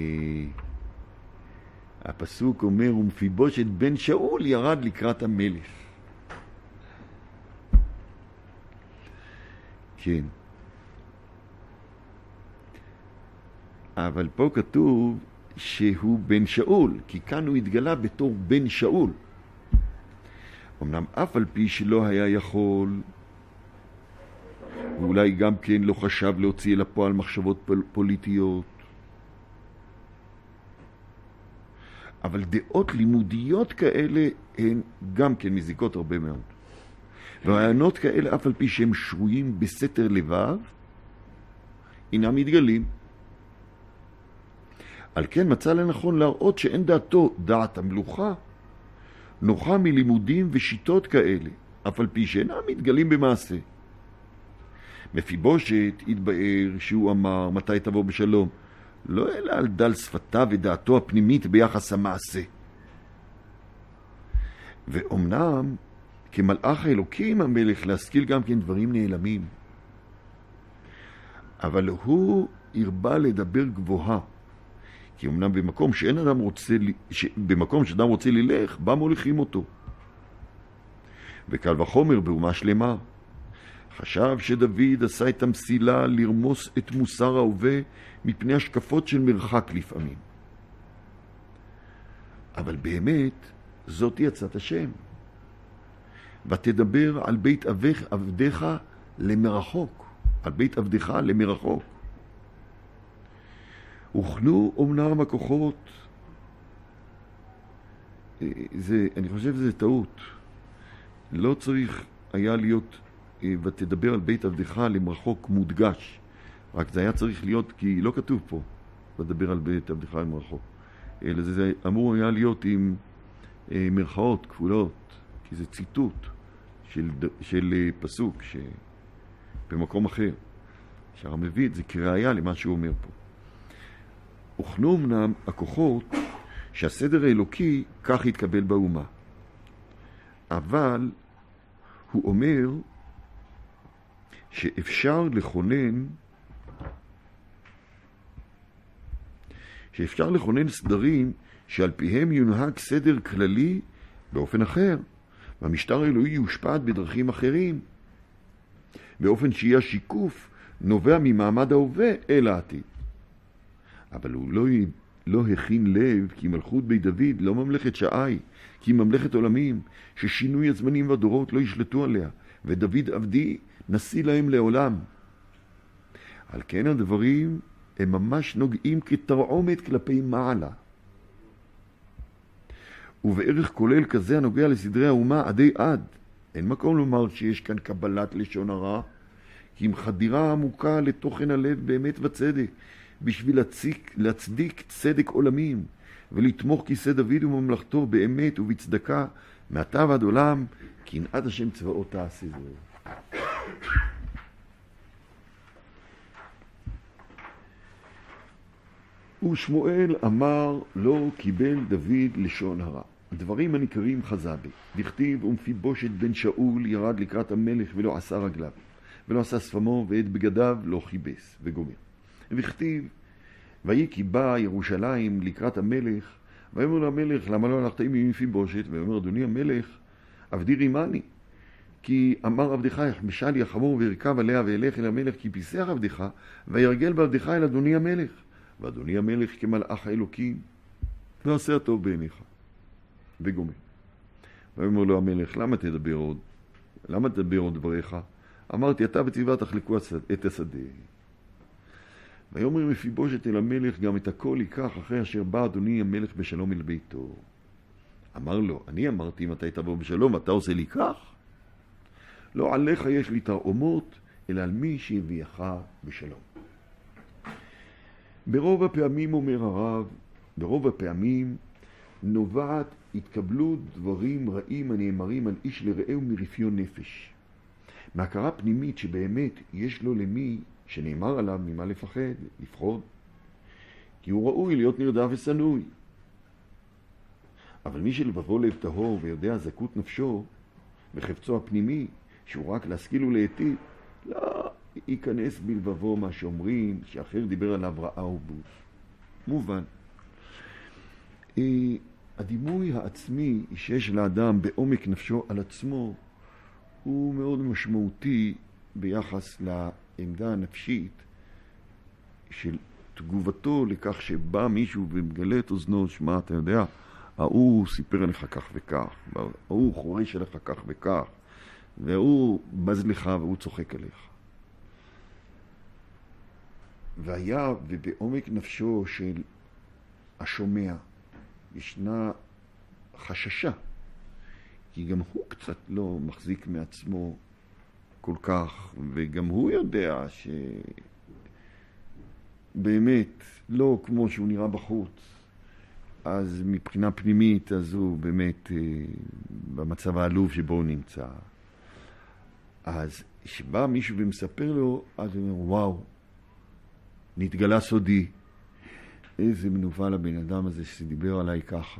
הפסוק אומר, ומפיבושת בן שאול ירד לקראת המלך. כן. אבל פה כתוב שהוא בן שאול, כי כאן הוא התגלה בתור בן שאול. אמנם אף על פי שלא היה יכול ואולי גם כן לא חשב להוציא אל הפועל מחשבות פוליטיות. אבל דעות לימודיות כאלה הן גם כן מזיקות הרבה מאוד. ורעיונות כאלה, אף על פי שהם שרויים בסתר לבב, אינם מתגלים. על כן מצא לנכון להראות שאין דעתו, דעת המלוכה, נוחה מלימודים ושיטות כאלה, אף על פי שאינם מתגלים במעשה. מפיבושת התבאר שהוא אמר מתי תבוא בשלום, לא אלא על דל שפתיו ודעתו הפנימית ביחס המעשה. ואומנם כמלאך האלוקים המלך להשכיל גם כן דברים נעלמים. אבל הוא הרבה לדבר גבוהה. כי אמנם במקום במקום שאדם רוצה ללך, בה מוליכים אותו. וקל וחומר באומה שלמה. חשב שדוד עשה את המסילה לרמוס את מוסר ההווה מפני השקפות של מרחק לפעמים. אבל באמת זאת היא עצת השם. ותדבר על בית עבדיך למרחוק. על בית עבדיך למרחוק. הוכנו אומנם הכוחות. אני חושב שזה טעות. לא צריך היה להיות ותדבר על בית עבדיך למרחוק מודגש. רק זה היה צריך להיות, כי לא כתוב פה ותדבר על בית עבדיך למרחוק. אלא זה אמור היה להיות עם מרכאות כפולות, כי זה ציטוט של פסוק במקום אחר. שהרב מביא את זה כראיה למה שהוא אומר פה. הוכנו אמנם הכוחות שהסדר האלוקי כך יתקבל באומה. אבל הוא אומר שאפשר לכונן סדרים שעל פיהם יונהג סדר כללי באופן אחר, והמשטר האלוהי יושפע בדרכים אחרים, באופן שיהיה שיקוף נובע ממעמד ההווה אל העתיד. אבל הוא לא הכין לב, כי מלכות בית דוד לא ממלכת שעי, כי ממלכת עולמים, ששינוי הזמנים והדורות לא ישלטו עליה, ודוד עבדי נשיא להם לעולם. על כן הדברים הם ממש נוגעים כתרעומת כלפי מעלה. ובערך כולל כזה הנוגע לסדרי האומה עדי עד. אין מקום לומר שיש כאן קבלת לשון הרע, כי עם חדירה עמוקה לתוכן הלב באמת וצדק, בשביל להצדיק צדק עולמים, ולתמוך כיסא דוד וממלכתו באמת ובצדקה, מעתה ועד עולם, קנאת השם צבאות תעשה זאת. ושמואל אמר לא קיבל דוד לשון הרע. דברים הניכרים חזה בי. דכתיב ומפיבושת בן שאול ירד לקראת המלך ולא עשה רגליו, ולא עשה שפמו ואת בגדיו לא חיבס וגומר. וכתיב ויהי כי בא ירושלים לקראת המלך, ויאמר לו המלך למה לא הלכת עמי מפיבושת? ויאמר אדוני המלך עבדי רימני, כי אמר עבדך יחמשה לי החמור וירכב עליה ואלך אל המלך, כי פיסח עבדך וירגל בעבדך אל אדוני המלך, ואדוני המלך כמלאך האלוקים ועשה הטוב בעיניך וגומר. ויאמר לו המלך למה תדבר עוד דבריך? אמרתי אתה בצבא תחלקו את השדה. ויאמר מפיבושת אל המלך גם את הכל ייקח אחרי אשר בא אדוני המלך בשלום אל ביתו. אמר לו אני אמרתי מתי תבוא בשלום ואתה עושה לי כך? לא עליך יש לי תרעומות אלא על מי שהביאך בשלום. ברוב הפעמים אומר הרב, ברוב הפעמים נובעת התקבלו דברים רעים הנאמרים על איש לרעהו מרפיון נפש. מהכרה פנימית שבאמת יש לו למי שנאמר עליו ממה לפחד, לפחוד, כי הוא ראוי להיות נרדף וסנוי. אבל מי שלבבו לב טהור ויודע זכות נפשו וחפצו הפנימי, שהוא רק להשכיל ולהיטיב, לא ייכנס בלבבו מה שאומרים שאחר דיבר עליו רעה ובוז. מובן. הדימוי העצמי שיש לאדם בעומק נפשו על עצמו הוא מאוד משמעותי ביחס לעמדה הנפשית של תגובתו לכך שבא מישהו ומגלה את אוזנו, שמה אתה יודע, הוא סיפר לך כך וכך, הוא חורש עליך כך וכך, והוא בז לך והוא צוחק עליך. והיה ובעומק נפשו של השומע ישנה חששה, כי גם הוא קצת לא מחזיק מעצמו כל כך, וגם הוא יודע שבאמת לא כמו שהוא נראה בחוץ, אז מבחינה פנימית אז הוא באמת במצב העלוב שבו הוא נמצא. אז כשבא מישהו ומספר לו, אז הוא אומר, וואו, נתגלה סודי, איזה מנוול הבן אדם הזה שדיבר עליי ככה.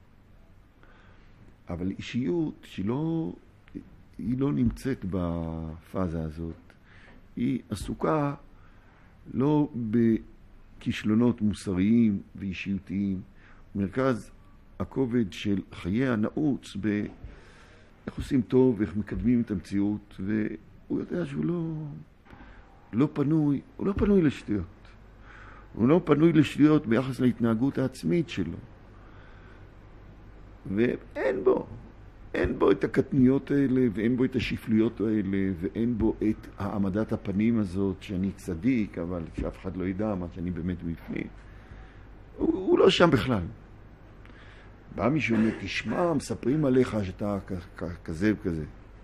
אבל אישיות היא לא נמצאת בפאזה הזאת. היא עסוקה לא בכישלונות מוסריים ואישיותיים. מרכז הכובד של חיי הנעוץ איך עושים טוב ואיך מקדמים את המציאות, והוא יודע שהוא לא פנוי לשטויות. הוא לא פנוי לשטויות ביחס להתנהגות העצמית שלו. ואין בו את הקטניות האלה, ואין בו את השפלויות האלה, ואין בו את העמדת הפנים הזאת שאני צדיק, אבל שאף אחד לא ידע מה שאני באמת בפנים. הוא לא שם בכלל. בא מישהו אומר, תשמע, מספרים עליך שאתה כזה וכזה.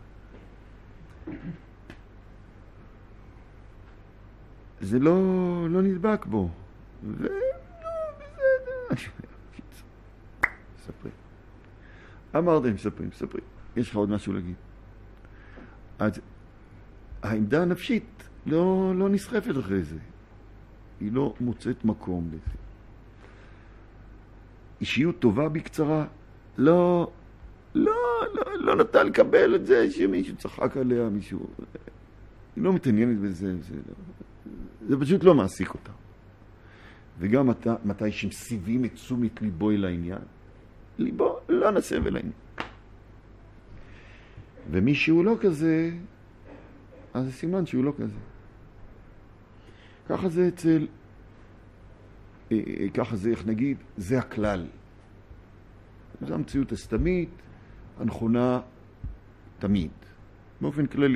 זה לא נדבק בו. ולא, בסדר. ספרים. אמרתם, ספרים. יש לך עוד משהו להגיד. אז העמדה הנפשית לא נסחפת אחרי זה. היא לא מוצאת מקום לזה. אישיות טובה בקצרה, לא נתן לקבל את זה שמישהו צחק עליה, מישהו... היא לא מתעניינת בזה, זה פשוט לא מעסיק אותה. וגם מתי שמסיבים את תשומת ליבו אל העניין, ליבו לא נסב אל העניין. ומי שהוא לא כזה, אז זה סימן שהוא לא כזה. ככה זה ככה זה, איך נגיד, זה הכלל. זו המציאות הסתמית, הנכונה תמיד, באופן כללי.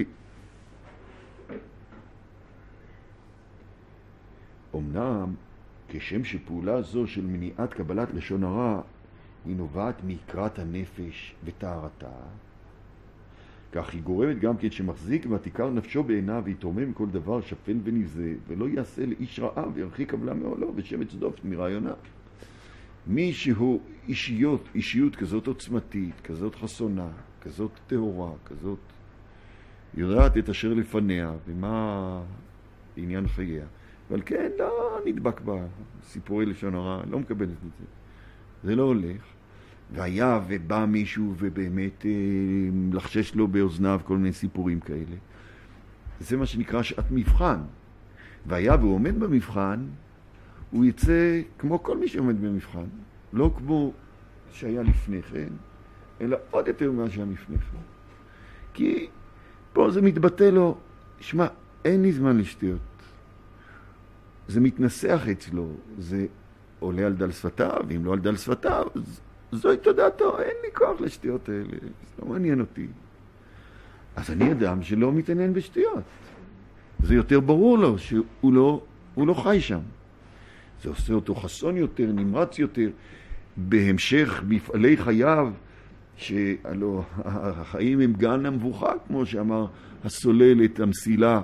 אמנם, כשם שפעולה זו של מניעת קבלת לשון הרע, היא נובעת מעקרת הנפש וטהרתה, כך היא גורמת גם כן שמחזיק ותיקר נפשו בעיניו ויתרומם מכל דבר שפל ונבזה, ולא יעשה לאיש רעה וירחיק עוולה מעולו ושמץ דופן מרעיונה. מי שהוא אישיות כזאת עוצמתית, כזאת חסונה, כזאת טהורה, כזאת יודעת את אשר לפניה ומה עניין חייה, אבל כן, לא נדבק בסיפורי לשון הרע, לא מקבלת את זה. זה לא הולך. והיה ובא מישהו ובאמת לחשש לו באוזניו כל מיני סיפורים כאלה. זה מה שנקרא שעת מבחן. והיה והוא עומד במבחן, הוא יצא כמו כל מי שעומד במבחן. לא כמו שהיה לפני כן, אלא עוד יותר מה שהיה לפני כן. כי פה זה מתבטא לו, שמע, אין לי זמן לשטויות. זה מתנסח אצלו, זה עולה על דל שפתיו, ואם לא על דל שפתיו, זוהי תודעתו, אין לי כוח לשטויות האלה, זה לא מעניין אותי. אז אני אדם שלא מתעניין בשטויות. זה יותר ברור לו שהוא לא חי שם. זה עושה אותו חסון יותר, נמרץ יותר, בהמשך מפעלי חייו, שהלוא החיים הם גן המבוכה, כמו שאמר הסולל את המסילה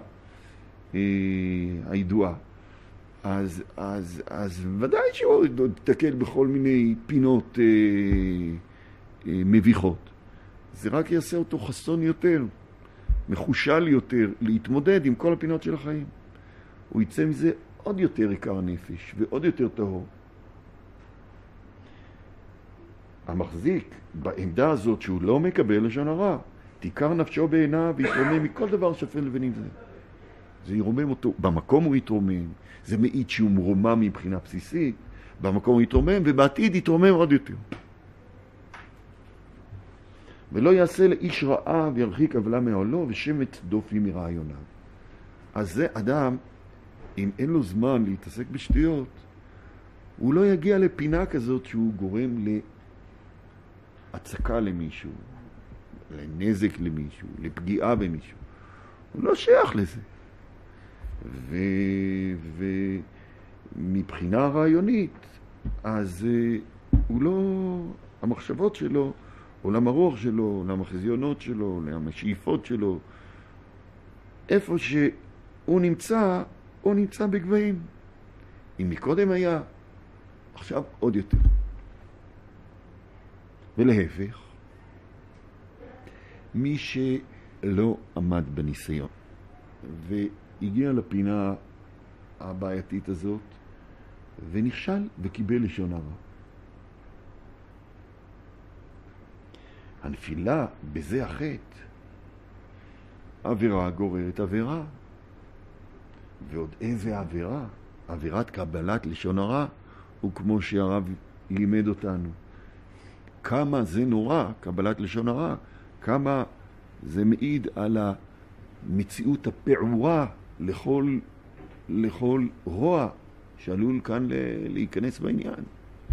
הידועה. אז ודאי שהוא תתקל בכל מיני פינות מביכות. זה רק יעשה אותו חסון יותר, מחושל יותר, להתמודד עם כל הפינות של החיים. הוא יצא מזה עוד יותר עיקר נפש ועוד יותר טהור. המחזיק בעמדה הזאת שהוא לא מקבל לשון הרע, תיקר נפשו בעיניו ויתרומם מכל דבר שפל ונבזה. זה ירומם אותו, במקום הוא יתרומם, זה מעיד שהוא מרומם מבחינה בסיסית, במקום הוא יתרומם ובעתיד יתרומם עוד יותר. ולא יעשה לאיש רעה וירחיק עוולה מעולו ושמץ דופי מרעיוניו. אז זה אדם, אם אין לו זמן להתעסק בשטויות, הוא לא יגיע לפינה כזאת שהוא גורם להצקה למישהו, לנזק למישהו, לפגיעה במישהו. הוא לא שייך לזה. ומבחינה רעיונית, אז הוא לא, המחשבות שלו, עולם הרוח שלו, עולם החזיונות שלו, עולם השאיפות שלו, איפה שהוא נמצא, הוא נמצא בגבהים. אם מקודם היה, עכשיו עוד יותר. ולהפך, מי שלא עמד בניסיון והגיע לפינה הבעייתית הזאת ונכשל וקיבל לשון הרע. הנפילה בזה החטא, עבירה גוררת עבירה. ועוד איזה עבירה? עבירת קבלת לשון הרע, וכמו שהרב לימד אותנו. כמה זה נורא, קבלת לשון הרע, כמה זה מעיד על המציאות הפעורה לכל רוע שעלול כאן להיכנס בעניין.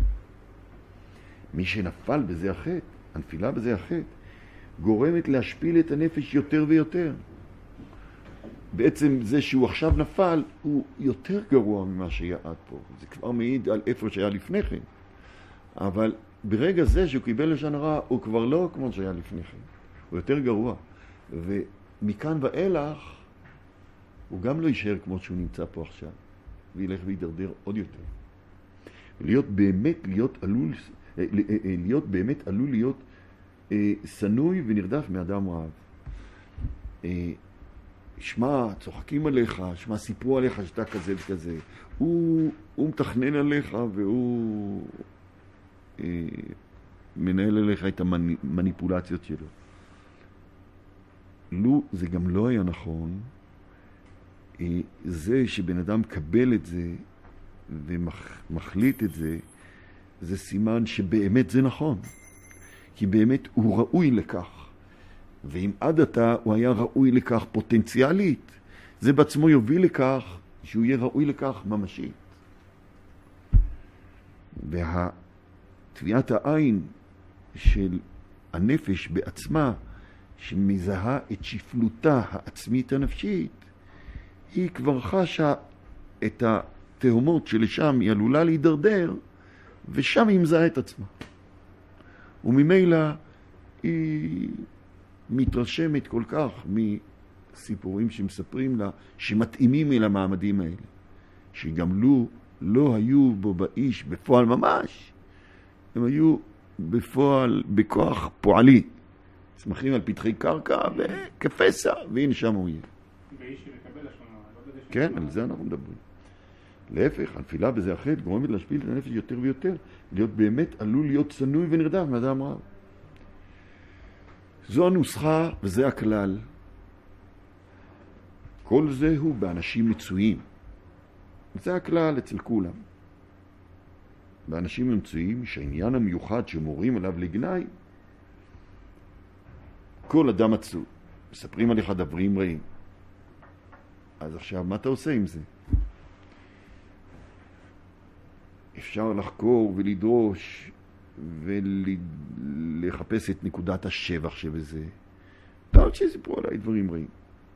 מי שנפל בזה החטא, הנפילה בזה החטא, גורמת להשפיל את הנפש יותר ויותר. בעצם זה שהוא עכשיו נפל הוא יותר גרוע ממה שהיה עד פה. זה כבר מעיד על איפה שהיה לפני כן. אבל ברגע זה שהוא קיבל לשון הרע הוא כבר לא כמו שהיה לפני כן. הוא יותר גרוע. ומכאן ואילך הוא גם לא יישאר כמו שהוא נמצא פה עכשיו. וילך וידרדר עוד יותר. להיות באמת עלול להיות סנוי ונרדף מאדם רעב. שמע, צוחקים עליך, שמע, סיפרו עליך שאתה כזה וכזה. הוא מתכנן עליך והוא מנהל עליך את המניפולציות שלו. לו זה גם לא היה נכון, זה שבן אדם קבל את זה ומחליט את זה, זה סימן שבאמת זה נכון. כי באמת הוא ראוי לכך. ואם עד עתה הוא היה ראוי לכך פוטנציאלית, זה בעצמו יוביל לכך שהוא יהיה ראוי לכך ממשית. והטביעת העין של הנפש בעצמה, שמזהה את שפלותה העצמית הנפשית, היא כבר חשה את התהומות שלשם היא עלולה להידרדר, ושם היא מזהה את עצמה. וממילא היא מתרשמת כל כך מסיפורים שמספרים לה, שמתאימים אל המעמדים האלה, שגם לא היו בו באיש בפועל ממש, הם היו בפועל, בכוח פועלי, שמחים על פתחי קרקע וכפסע, והנה שם הוא יהיה. באיש שמקבל לשון הרע. כן, על זה אנחנו מדברים. להפך, הנפילה בזה החטא גורמת להשפיל את הנפש יותר ויותר, להיות באמת עלול להיות צנוי ונרדף מאדם רעב. זו הנוסחה וזה הכלל. כל זה הוא באנשים מצויים. זה הכלל אצל כולם. באנשים מצויים שהעניין המיוחד שמורים עליו לגנאי, כל אדם מצוי. מספרים עליך דברים רעים. אז עכשיו, מה אתה עושה עם זה? אפשר לחקור ולדרוש ולחפש את נקודת השבח שבזה. לא עוד שסיפרו עליי דברים רעים.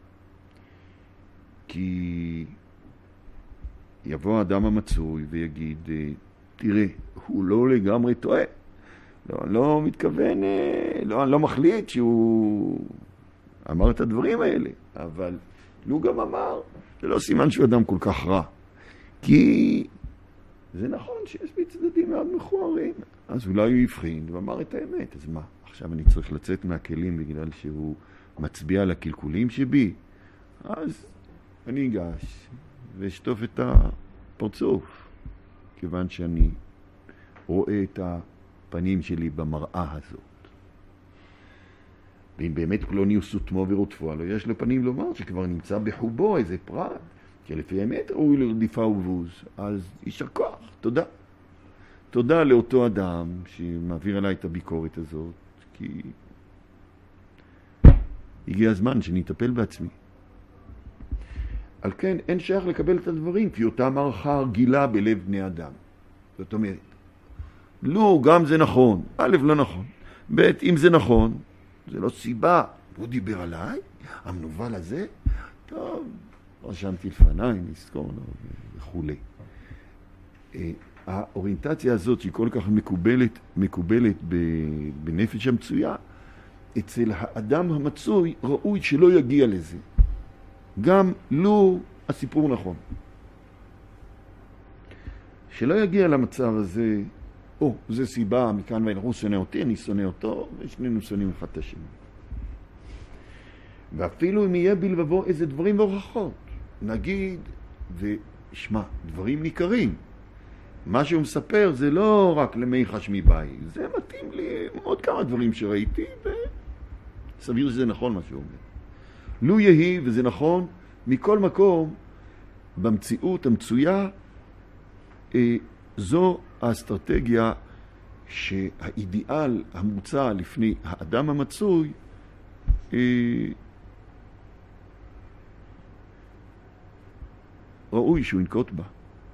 כי יבוא האדם המצוי ויגיד, תראה, הוא לא לגמרי טועה. לא מתכוון, לא מחליט שהוא אמר את הדברים האלה. אבל הוא גם אמר, זה לא סימן שהוא אדם כל כך רע. כי זה נכון שיש בי צדדים מאוד מכוערים. אז אולי הוא יבחין ואמר את האמת. אז מה? עכשיו אני צריך לצאת מהכלים בגלל שהוא מצביע על הקלקולים שבי? אז אני אגש ואשטוף את הפרצוף, כיוון שאני רואה את הפנים שלי במראה הזאת. ואם באמת פלוני הוא סותמו ורודפו, הלוא יש לו פנים לומר שכבר נמצא בחובו איזה פרט, כי לפי האמת ראוי לרדיפה ובוז. אז יישר כוח, תודה. תודה לאותו אדם שמעביר עליי את הביקורת הזאת, כי הגיע הזמן שנטפל בעצמי. על כן אין שייך לקבל את הדברים, כי אותה מערכה רגילה בלב בני אדם. זאת אומרת, לא, גם זה נכון. א', לא נכון. ב', אם זה נכון, זה לא סיבה. הוא דיבר עליי, המנוול הזה, טוב, רשמתי לפניי, נזכור וכו'. האוריינטציה הזאת שהיא כל כך מקובלת בנפש המצויה, אצל האדם המצוי ראוי שלא יגיע לזה. גם לו הסיפור נכון. שלא יגיע למצב הזה, זה סיבה, מכאן ואילך הוא שונא אותי, אני שונא אותו, ושנינו שונאים אחד את השני. ואפילו אם יהיה בלבבו איזה דברים והוכחות, נגיד, ושמע, דברים ניכרים. מה שהוא מספר זה לא רק למי חשמי ביי, זה מתאים לי עוד כמה דברים שראיתי, וסביר שזה נכון מה שהוא אומר. לו יהי, וזה נכון, מכל מקום, במציאות המצויה, זו האסטרטגיה שהאידיאל המוצע לפני האדם המצוי ראוי שהוא ינקוט בה.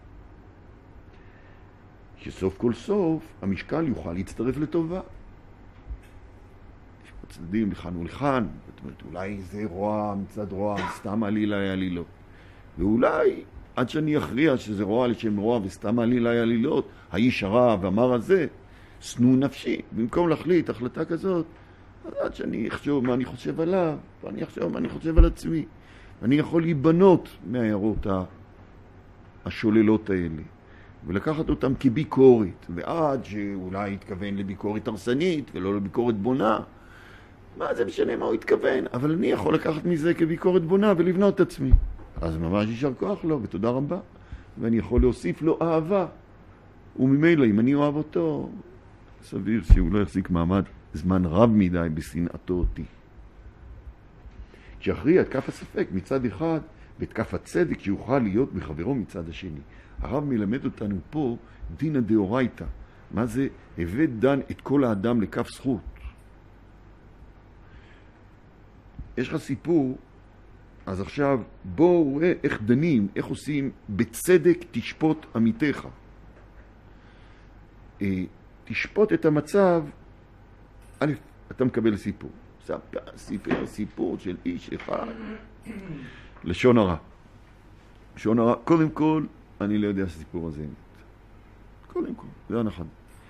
שסוף כל סוף המשקל יוכל להצטרף לטובה. יש פה צדדים לכאן ולכאן, זאת אומרת, אולי זה רוע מצד רוע, סתם עלילה עלילות. ואולי עד שאני אכריע שזה רוע לשם רוע וסתם עלילה עלילות, האיש הרע ואמר הזה, שנוא נפשי. במקום להחליט החלטה כזאת, אז עד שאני אחשוב מה אני חושב עליו, ואני אחשוב מה אני חושב על עצמי. אני יכול להיבנות מהערות השוללות האלה. ולקחת אותם כביקורת, ועד שאולי יתכוון לביקורת הרסנית ולא לביקורת בונה. מה זה משנה מה הוא יתכוון? אבל אני יכול לקחת מזה כביקורת בונה ולבנות את עצמי. אז ממש יישר כוח לו, ותודה רבה. ואני יכול להוסיף לו אהבה. וממילא, אם אני אוהב אותו, סביר שהוא לא יחזיק מעמד זמן רב מדי בשנאתו אותי. שיכריע את כף הספק מצד אחד, ואת כף הצדק שיוכל להיות בחברו מצד השני. הרב מלמד אותנו פה דינא דאורייתא. מה זה? הבא דן את כל האדם לכף זכות. יש לך סיפור, אז עכשיו בואו ראה איך דנים, איך עושים בצדק תשפוט עמיתך. תשפוט את המצב, א', אתה מקבל סיפור. סיפור של איש אחד. לשון הרע. לשון הרע, קודם כל, אני לא יודע שהסיפור הזה אמת. קודם כל, זה נכון.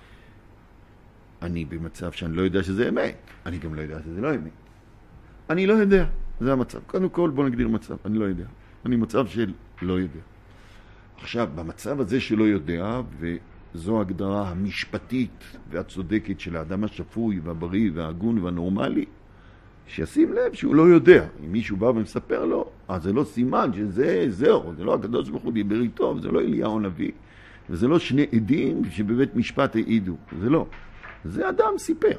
אני במצב שאני לא יודע שזה אמת. אני גם לא יודע שזה לא אמת. אני לא יודע. זה המצב. קודם כל, בוא נגדיר מצב. אני לא יודע. אני מצב של לא יודע. עכשיו, במצב הזה שלא יודע, וזו ההגדרה המשפטית והצודקת של האדם השפוי והבריא וההגון והנורמלי, שישים לב שהוא לא יודע. אם מישהו בא ומספר לו, אז זה לא סימן שזה זהו, זה לא הקדוש ברוך הוא דיבר איתו, זה לא אליהו הנביא, וזה לא שני עדים שבבית משפט העידו, זה לא. זה אדם סיפר.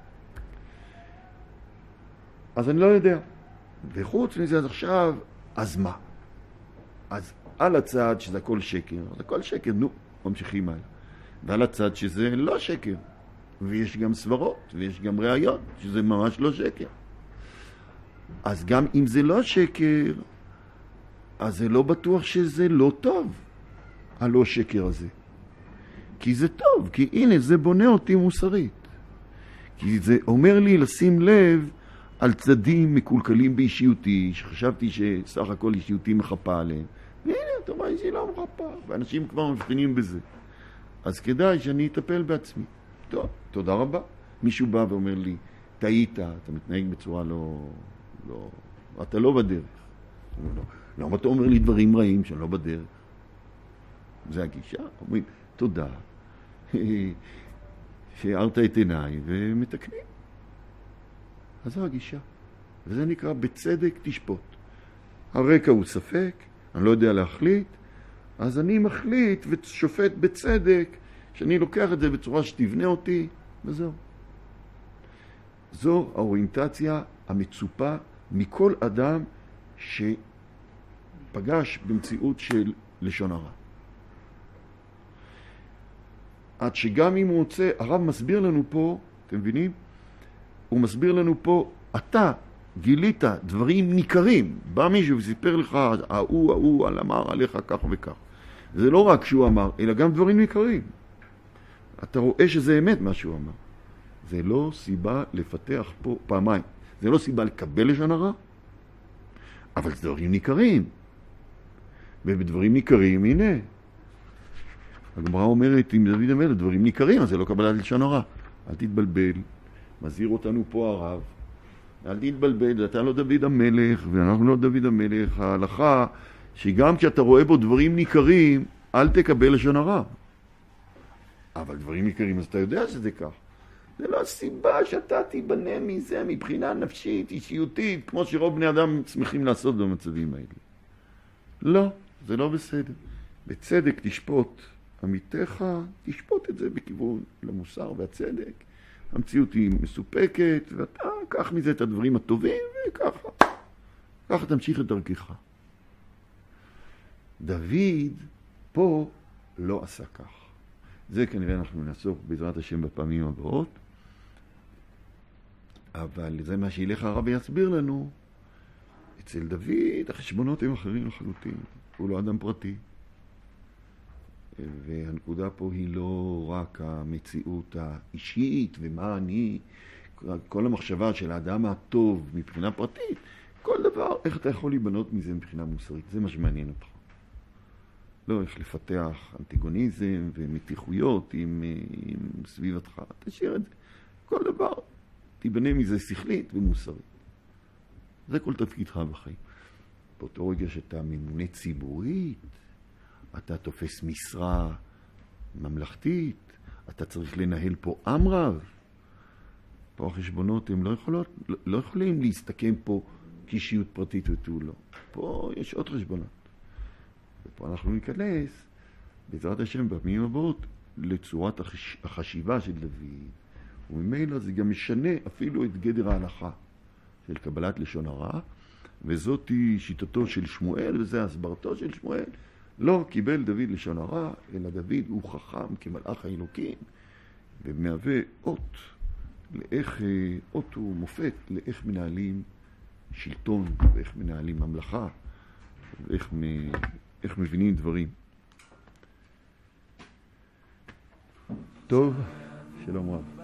אז אני לא יודע. וחוץ מזה, אז עכשיו, אז מה? אז על הצד שזה הכל שקר, אז הכל שקר, נו, ממשיכים הלאה. ועל הצד שזה לא שקר, ויש גם סברות, ויש גם ראיות, שזה ממש לא שקר. אז גם אם זה לא שקר, אז זה לא בטוח שזה לא טוב, הלא שקר הזה. כי זה טוב, כי הנה זה בונה אותי מוסרית. כי זה אומר לי לשים לב על צדדים מקולקלים באישיותי, שחשבתי שסך הכל אישיותי מחפה עליהם. והנה, אתה רואה שהיא לא מחפה, ואנשים כבר מבחינים בזה. אז כדאי שאני אטפל בעצמי. טוב, תודה רבה. מישהו בא ואומר לי, טעית, אתה מתנהג בצורה לא, אתה לא בדרך. למה אתה אומר לי דברים רעים שאני לא בדרך? זה הגישה. אומרים, תודה, שהארת את עיניי ומתקנים. אז זו הגישה. וזה נקרא בצדק תשפוט. הרקע הוא ספק, אני לא יודע להחליט, אז אני מחליט ושופט בצדק, שאני לוקח את זה בצורה שתבנה אותי, וזהו. זו האוריינטציה המצופה מכל אדם שפגש במציאות של לשון הרע. עד שגם אם הוא רוצה, הרב מסביר לנו פה, אתם מבינים? הוא מסביר לנו פה, אתה גילית דברים ניכרים. בא מישהו וסיפר לך, ההוא אמר עליך כך וכך. זה לא רק שהוא אמר, אלא גם דברים ניכרים. אתה רואה שזה אמת מה שהוא אמר. זה לא סיבה לפתח פה פעמיים. זה לא סיבה לקבל לשון הרע, אבל זה דברים ניכרים. ובדברים ניכרים, הנה. הגמרא אומרת, אם דוד המלך, דברים ניכרים, אז זה לא קבלת לשון הרע. אל תתבלבל. מזהיר אותנו פה הרב. אל תתבלבל, אתה לא דוד המלך, ואנחנו לא דוד המלך. ההלכה, שגם כשאתה רואה בו דברים ניכרים, אל תקבל לשון הרע. אבל דברים ניכרים, אז אתה יודע שזה כך. זה לא הסיבה שאתה תיבנה מזה מבחינה נפשית, אישיותית, כמו שרוב בני אדם שמחים לעשות במצבים האלה. לא, זה לא בסדר. בצדק תשפוט עמיתך, תשפוט את זה בכיוון למוסר והצדק. המציאות היא מסופקת, ואתה קח מזה את הדברים הטובים, וככה תמשיך את דרכך. דוד פה לא עשה כך. זה כנראה אנחנו נעסוק בעזרת השם בפעמים הבאות, אבל זה מה שילך הרב יסביר לנו. אצל דוד החשבונות הם אחרים לחלוטין, הוא לא אדם פרטי. והנקודה פה היא לא רק המציאות האישית ומה אני, כל המחשבה של האדם הטוב מבחינה פרטית, כל דבר, איך אתה יכול להיבנות מזה מבחינה מוסרית, זה מה שמעניין אותך. לא איך לפתח אנטיגוניזם ומתיחויות עם סביבתך, תשאיר את זה. כל דבר, תיבנה מזה שכלית ומוסרית. זה כל תפקידך בחיים. באותו רגע שאתה ממונה ציבורית, אתה תופס משרה ממלכתית, אתה צריך לנהל פה עם רב. פה החשבונות הם לא יכולים להסתכם פה כאישיות פרטית ותו לא. פה יש עוד חשבונות. ופה אנחנו ניכנס, בעזרת השם בפעמים הבאות, לצורת החשיבה של דוד. וממילא זה גם משנה אפילו את גדר ההלכה של קבלת לשון הרע, וזאת היא שיטתו של שמואל, וזה הסברתו של שמואל. לא קיבל דוד לשון הרע, אלא דוד הוא חכם כמלאך האלוקים, ומהווה אות הוא מופת לאיך מנהלים שלטון, ואיך מנהלים ממלכה, ואיך מבינים דברים. טוב, שלום רב.